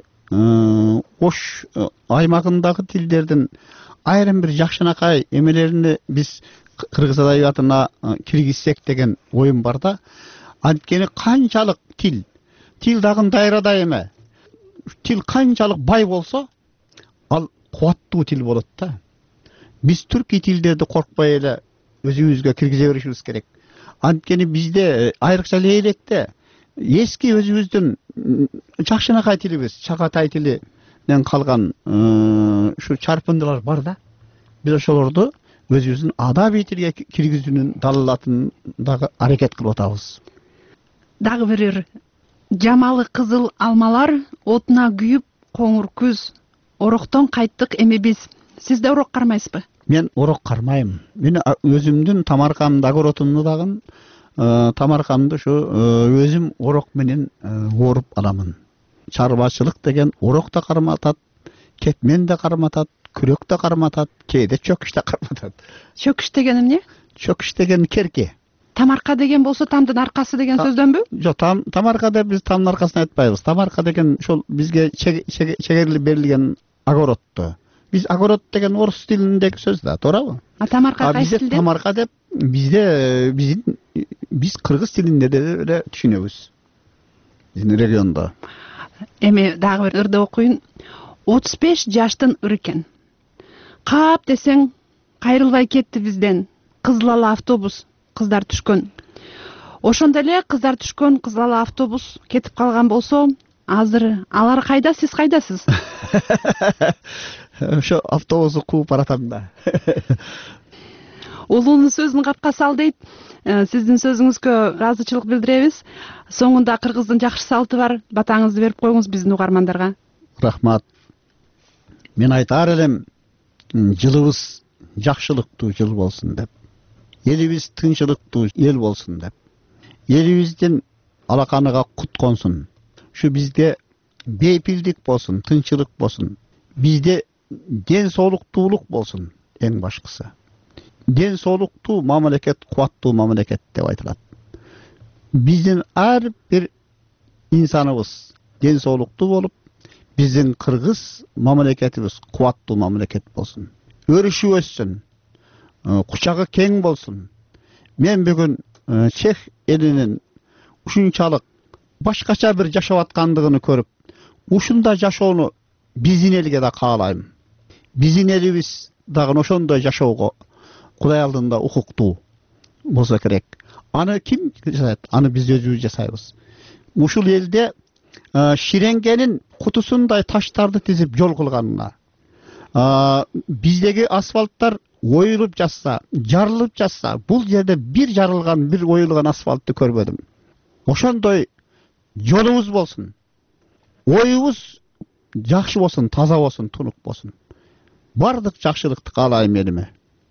ош аймагындагы тилдердин айрым бир жакшынакай эмелерине биз кыргыз адабиятына киргизсек деген оюм бар да. Анткени канчалык тил, тил дагы дайрада эме. Тил канчалык бай болсо, ал кубаттуу тил болот да. Биз түрки тилдерди коркпой эле өзүбүзгө киргизе беришибиз керек. Анткени бизде айрыкча электе эски өзүбүздүн жакшынакай тилибиз, чагатай тилинен калган ушу чарпындылар бар да. Биз ошолорду өзүбүздүн адабий тилге киргизүүнүн далалатын дагы аракет кылып атабыз. Дагы бир жамалы кызыл алмалар отуна күйүп, коңур күз, ороктон кайттык эми биз. Сиз да орок кармайсызбы? Мен орок кармайм. Мен өзүмдүн тамаркамды агоротумду дагы тамаркамды ушу өзүм орок менен ооруп аламын. Чарбачылык деген орок да карматат, кетмен да карматат, күрөк да карматат, кээде чөкүш да карматат. Чөкүш деген эмне? Чөкүш деген керке. Тамарка деген болсо тамдын аркасы деген сөздөнбү? Жок, там тамарка деп биз тамдын аркасын айтпайбыз. Тамарка деген ошол бизге чегерилип берилген огоротту. Биз огород деген орус тилиндеги сөз да, тоорабы? А тамарка кайсы тилде? Тамарка деп бизде биздин биз кыргыз тилинде эле түшүнөбүз. Биздин региондо. Эми дагы бир ырды окуйун. отуз беш жаштын ыр экен. Кап десең кайрылбай кетти бизден. Кызыл ала автобус, кыздар түшкөн. Ошондо эле кыздар түшкөн кызыл ала автобус кетип калган болсо, азыр алар кайда, сиз кайдасыз? Ошо автобусту кууп баратам да. Улуунун сөзүн капка сал дейт. Сиздин сөзүңүзгө ыраазычылык билдиребиз. Соңунда кыргыздын жакшы салты бар. Батаңызды берип коюңуз биздин угармандарга. Рахмат. Мен айтар элем, жылыбыз жакшылыктуу жыл болсун деп. Элибиз тынчылыктуу эл болсун деп. Элибиздин алаканыга кут консун. Ушу бизде бейпилдик болсун, тынчылык болсун. Бизде ден соолуктуулук болсун эң башкысы. Ден соолуктуу мамлекет, кубаттуу мамлекет деп айтылат. Биздин ар бир инсаныбыз ден соолуктуу болуп, биздин кыргыз мамлекетибиз кубаттуу мамлекет болсун. Өрүшүп өссүн. Кучагы кең болсун. Мен бүгүн чех элинин ушунчалык башкача бир жашап аткандыгын көрүп, ушундай жашоону биздин элге да каалайм. Биздин элибиз дагы ошондой жашоого Кудай алдында укуктуу болсо керек. Аны ким жасайт? Аны биз өзүбүз жасайбыз. Ушул элде ширенгенин кутусундай таштарды тизип жол кылганына, биздеги асфальттар оюлуп жатса, жарылып жатса, бул жерде бир жарылган, бир оюлган асфальтты көрбөдүм. Ошондой жолубуз болсун. Оюбуз жакшы болсун, таза болсун, тунук болсун. Бардык жакшылыкты каалайм элиме.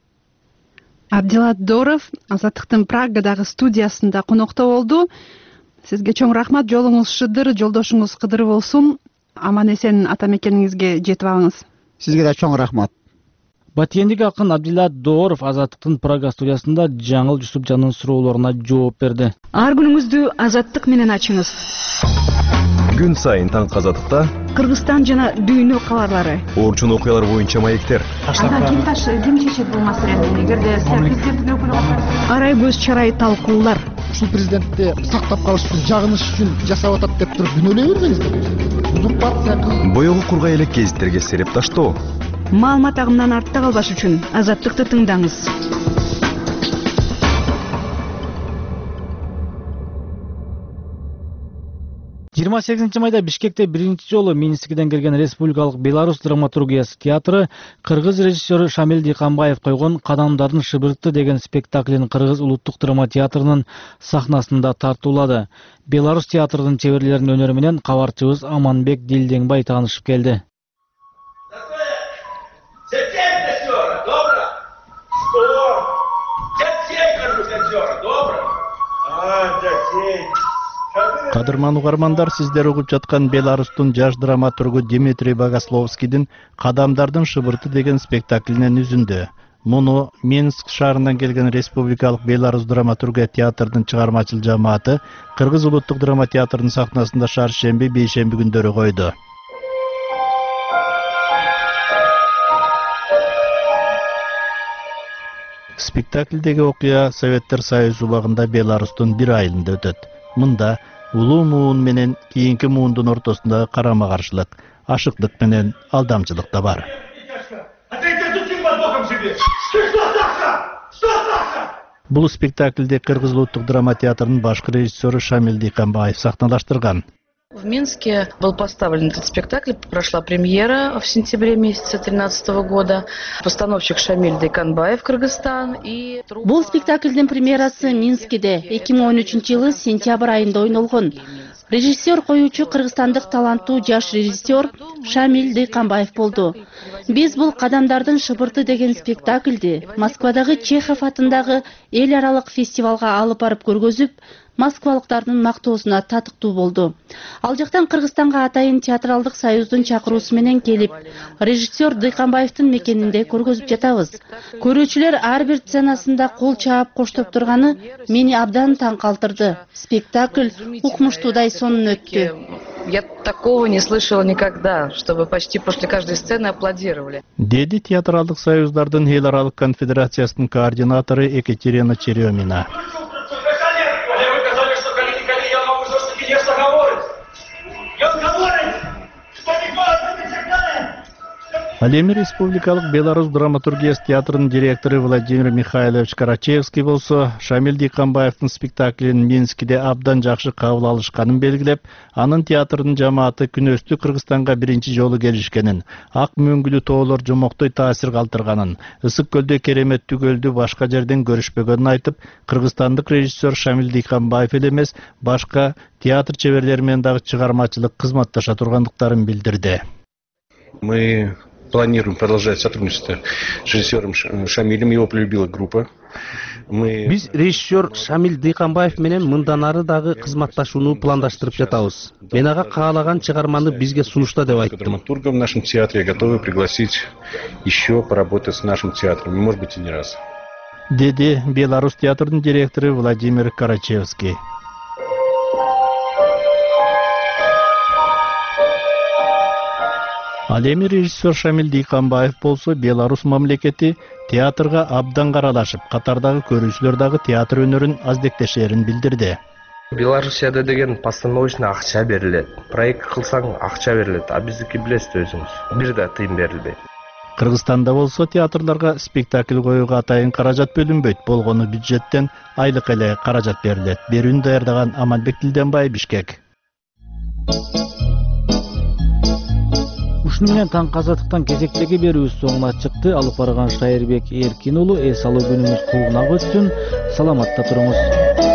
Абдилат Дооров Азаттыктын Прагадагы студиясында конокто болду. Сизге чоң рахмат, жолуңуз шыдыр, жолдошуңуз кыдыр болсун. Аман эсен ата мекениңизге жетип алыңыз. Сизге да чоң рахмат. Батиендик акын Абдилат Дооров Азаттыктын Прага студиясында Жаңыл Жусупжандын суроолоруна жооп берди. Ар күнүңүздү Азаттык менен ачыңыз. Күн сайын таң Азаттыкта Кыргызстан жана дүйнө кабарлары, орчун окуялар боюнча маектер. Ага, ким таш, ким чечет бул маселени? Эгерде президенттин өкүлү болсо, арай көз чарай талкуулар. Ушул президентти сактап калыш үчүн жагыныш үчүн жасап атат деп туруп күнөөлөй бербеңиздер. Узурпация. Боёгу кургай элек гезиттерге сереп таштоо. Маалымат агымынан артта калбаш үчүн Азаттыкты тыңдаңыз. жыйырма сегизинчи майда Бишкекте биринчи жолу Минскиден келген Республикалык Беларусь драматургиясы театры кыргыз режиссеру Шамил Дыйканбаев койгон «Кадамдардын шыбырты» деген спектаклин Кыргыз улуттук драма театрынын сахнасында тартуулады. Беларусь театрынын чеберлеринин өнөрү менен кабарчыбыз Аманбек Дилдеңбай таанышып келди. Кадырман угармандар, сиздер угуп жаткан Беларустун жаш драматургу Дмитрий Богословскийдин «Кадамдардын шыбырты» деген спектаклинен үзүндү. Муну Минск шаарынан келген Республикалык Беларусь драматургия театрдын чыгармачыл жамааты Кыргыз улуттук драма театрынын сахнасында шаршемби, бейшемби күндөрү койду. Спектаклдеги окуя Советтер Союзу убагында Беларустун бир айылында өтөт. Мында улуу муун менен кийинки муундун ортосундагы карама-каршылык, ашыктык менен алдамчылык да бар. Бул спектаклде Кыргыз улуттук драма театрынын башкы режиссеру Шамил Дыйканбаев сахналаштырган. В Минске был поставлен этот спектакль, прошла премьера в сентябре месяце две тысячи тринадцатого года. Постановщик Шамиль Дыйканбаев, Кыргызстан. И... Бул спектакльдин премьерасы Минскиде эки миң он үчүнчү жылы сентябрь айында ойнолгон. Режиссер коюучу кыргызстандык таланттуу жаш режиссер Шамиль Дыйканбаев болду. Биз бул «Кадамдардын шыбырты» деген спектакльди Москвадагы Чехов атындагы эл аралык фестивалга алып барып көргөзүп, москвалыктардын мактоосуна татыктуу болду. Ал жактан Кыргызстанга Атайын театралдык союздун чакыруусу менен келип, режиссер Дыйканбаевдин мекенинде көргөзүп жатабыз. Көрүүчүлөр ар бир сценасында кол чаап коштоп турганы мени абдан таң калтырды. Спектакль укмуштуудай сонун өттү. Я такого не слышала никогда, чтобы почти после каждой сцены аплодировали. Деди театралдык союздардын эл аралык конфедерациясынын координатору Екатерина Черемина. Ал эми Республикалык Беларусь драматургиясы театрынын директору Владимир Михайлович Карачевский болсо, Шамил Дыйканбаевдин спектаклин Минскиде абдан жакшы кабыл алышканын белгилеп, анын театрынын жамааты күнөстүү Кыргызстанга биринчи жолу келишкенин, ак мөңгүлүү тоолор жомоктой таасир калтырганын, ысык көлдө кереметтүү көлдү башка жерден көрүшпөгөнүн айтып, кыргызстандык режиссер Шамил Дыйканбаев эле эмес, башка театр чеберлери менен дагы чыгармачылык кызматташа тургандыктарын билдирди. Мы планируем продолжать сотрудничество с режиссером Шамилем, его полюбила группа. Мы... Биз режиссер Шамил Дыйканбаев менен мындан ары дагы кызматташууну пландаштырып жатабыз. Мен ага каалаган чыгарманы бизге сунушта деп айттым. Драматурга в нашем театре готовы пригласить еще поработать с нашим театром, может быть и не раз. Деди Беларусь театрынын директору Владимир Карачевский. Ал эми режиссер Шамил Дыйканбаев болсо, Беларусь мамлекети театрга абдан каралашып, катардагы көрүүчүлөр дагы театр өнөрүн аздектешерин билдирди. Белоруссияда деген постановочный акча берилет. Проект кылсаң акча берилет, а биздики билесиз өзүңүз. Бир да тыйын берилбейт. Кыргызстанда болсо театрларга спектакль коюуга атайын каражат бөлүнбөйт. Болгону бюджеттен айлык эле каражат берилет. Берүүнү даярдаган Аманбек Дилденбай, Бишкек. Ушуну менен таң казаттыктан кезектеги берүүбүз соңуна чыкты. Алып барган Шайырбек Эркин уулу, эс алуу күнүңүз куугунак өтсүн. Саламатта туруңуз.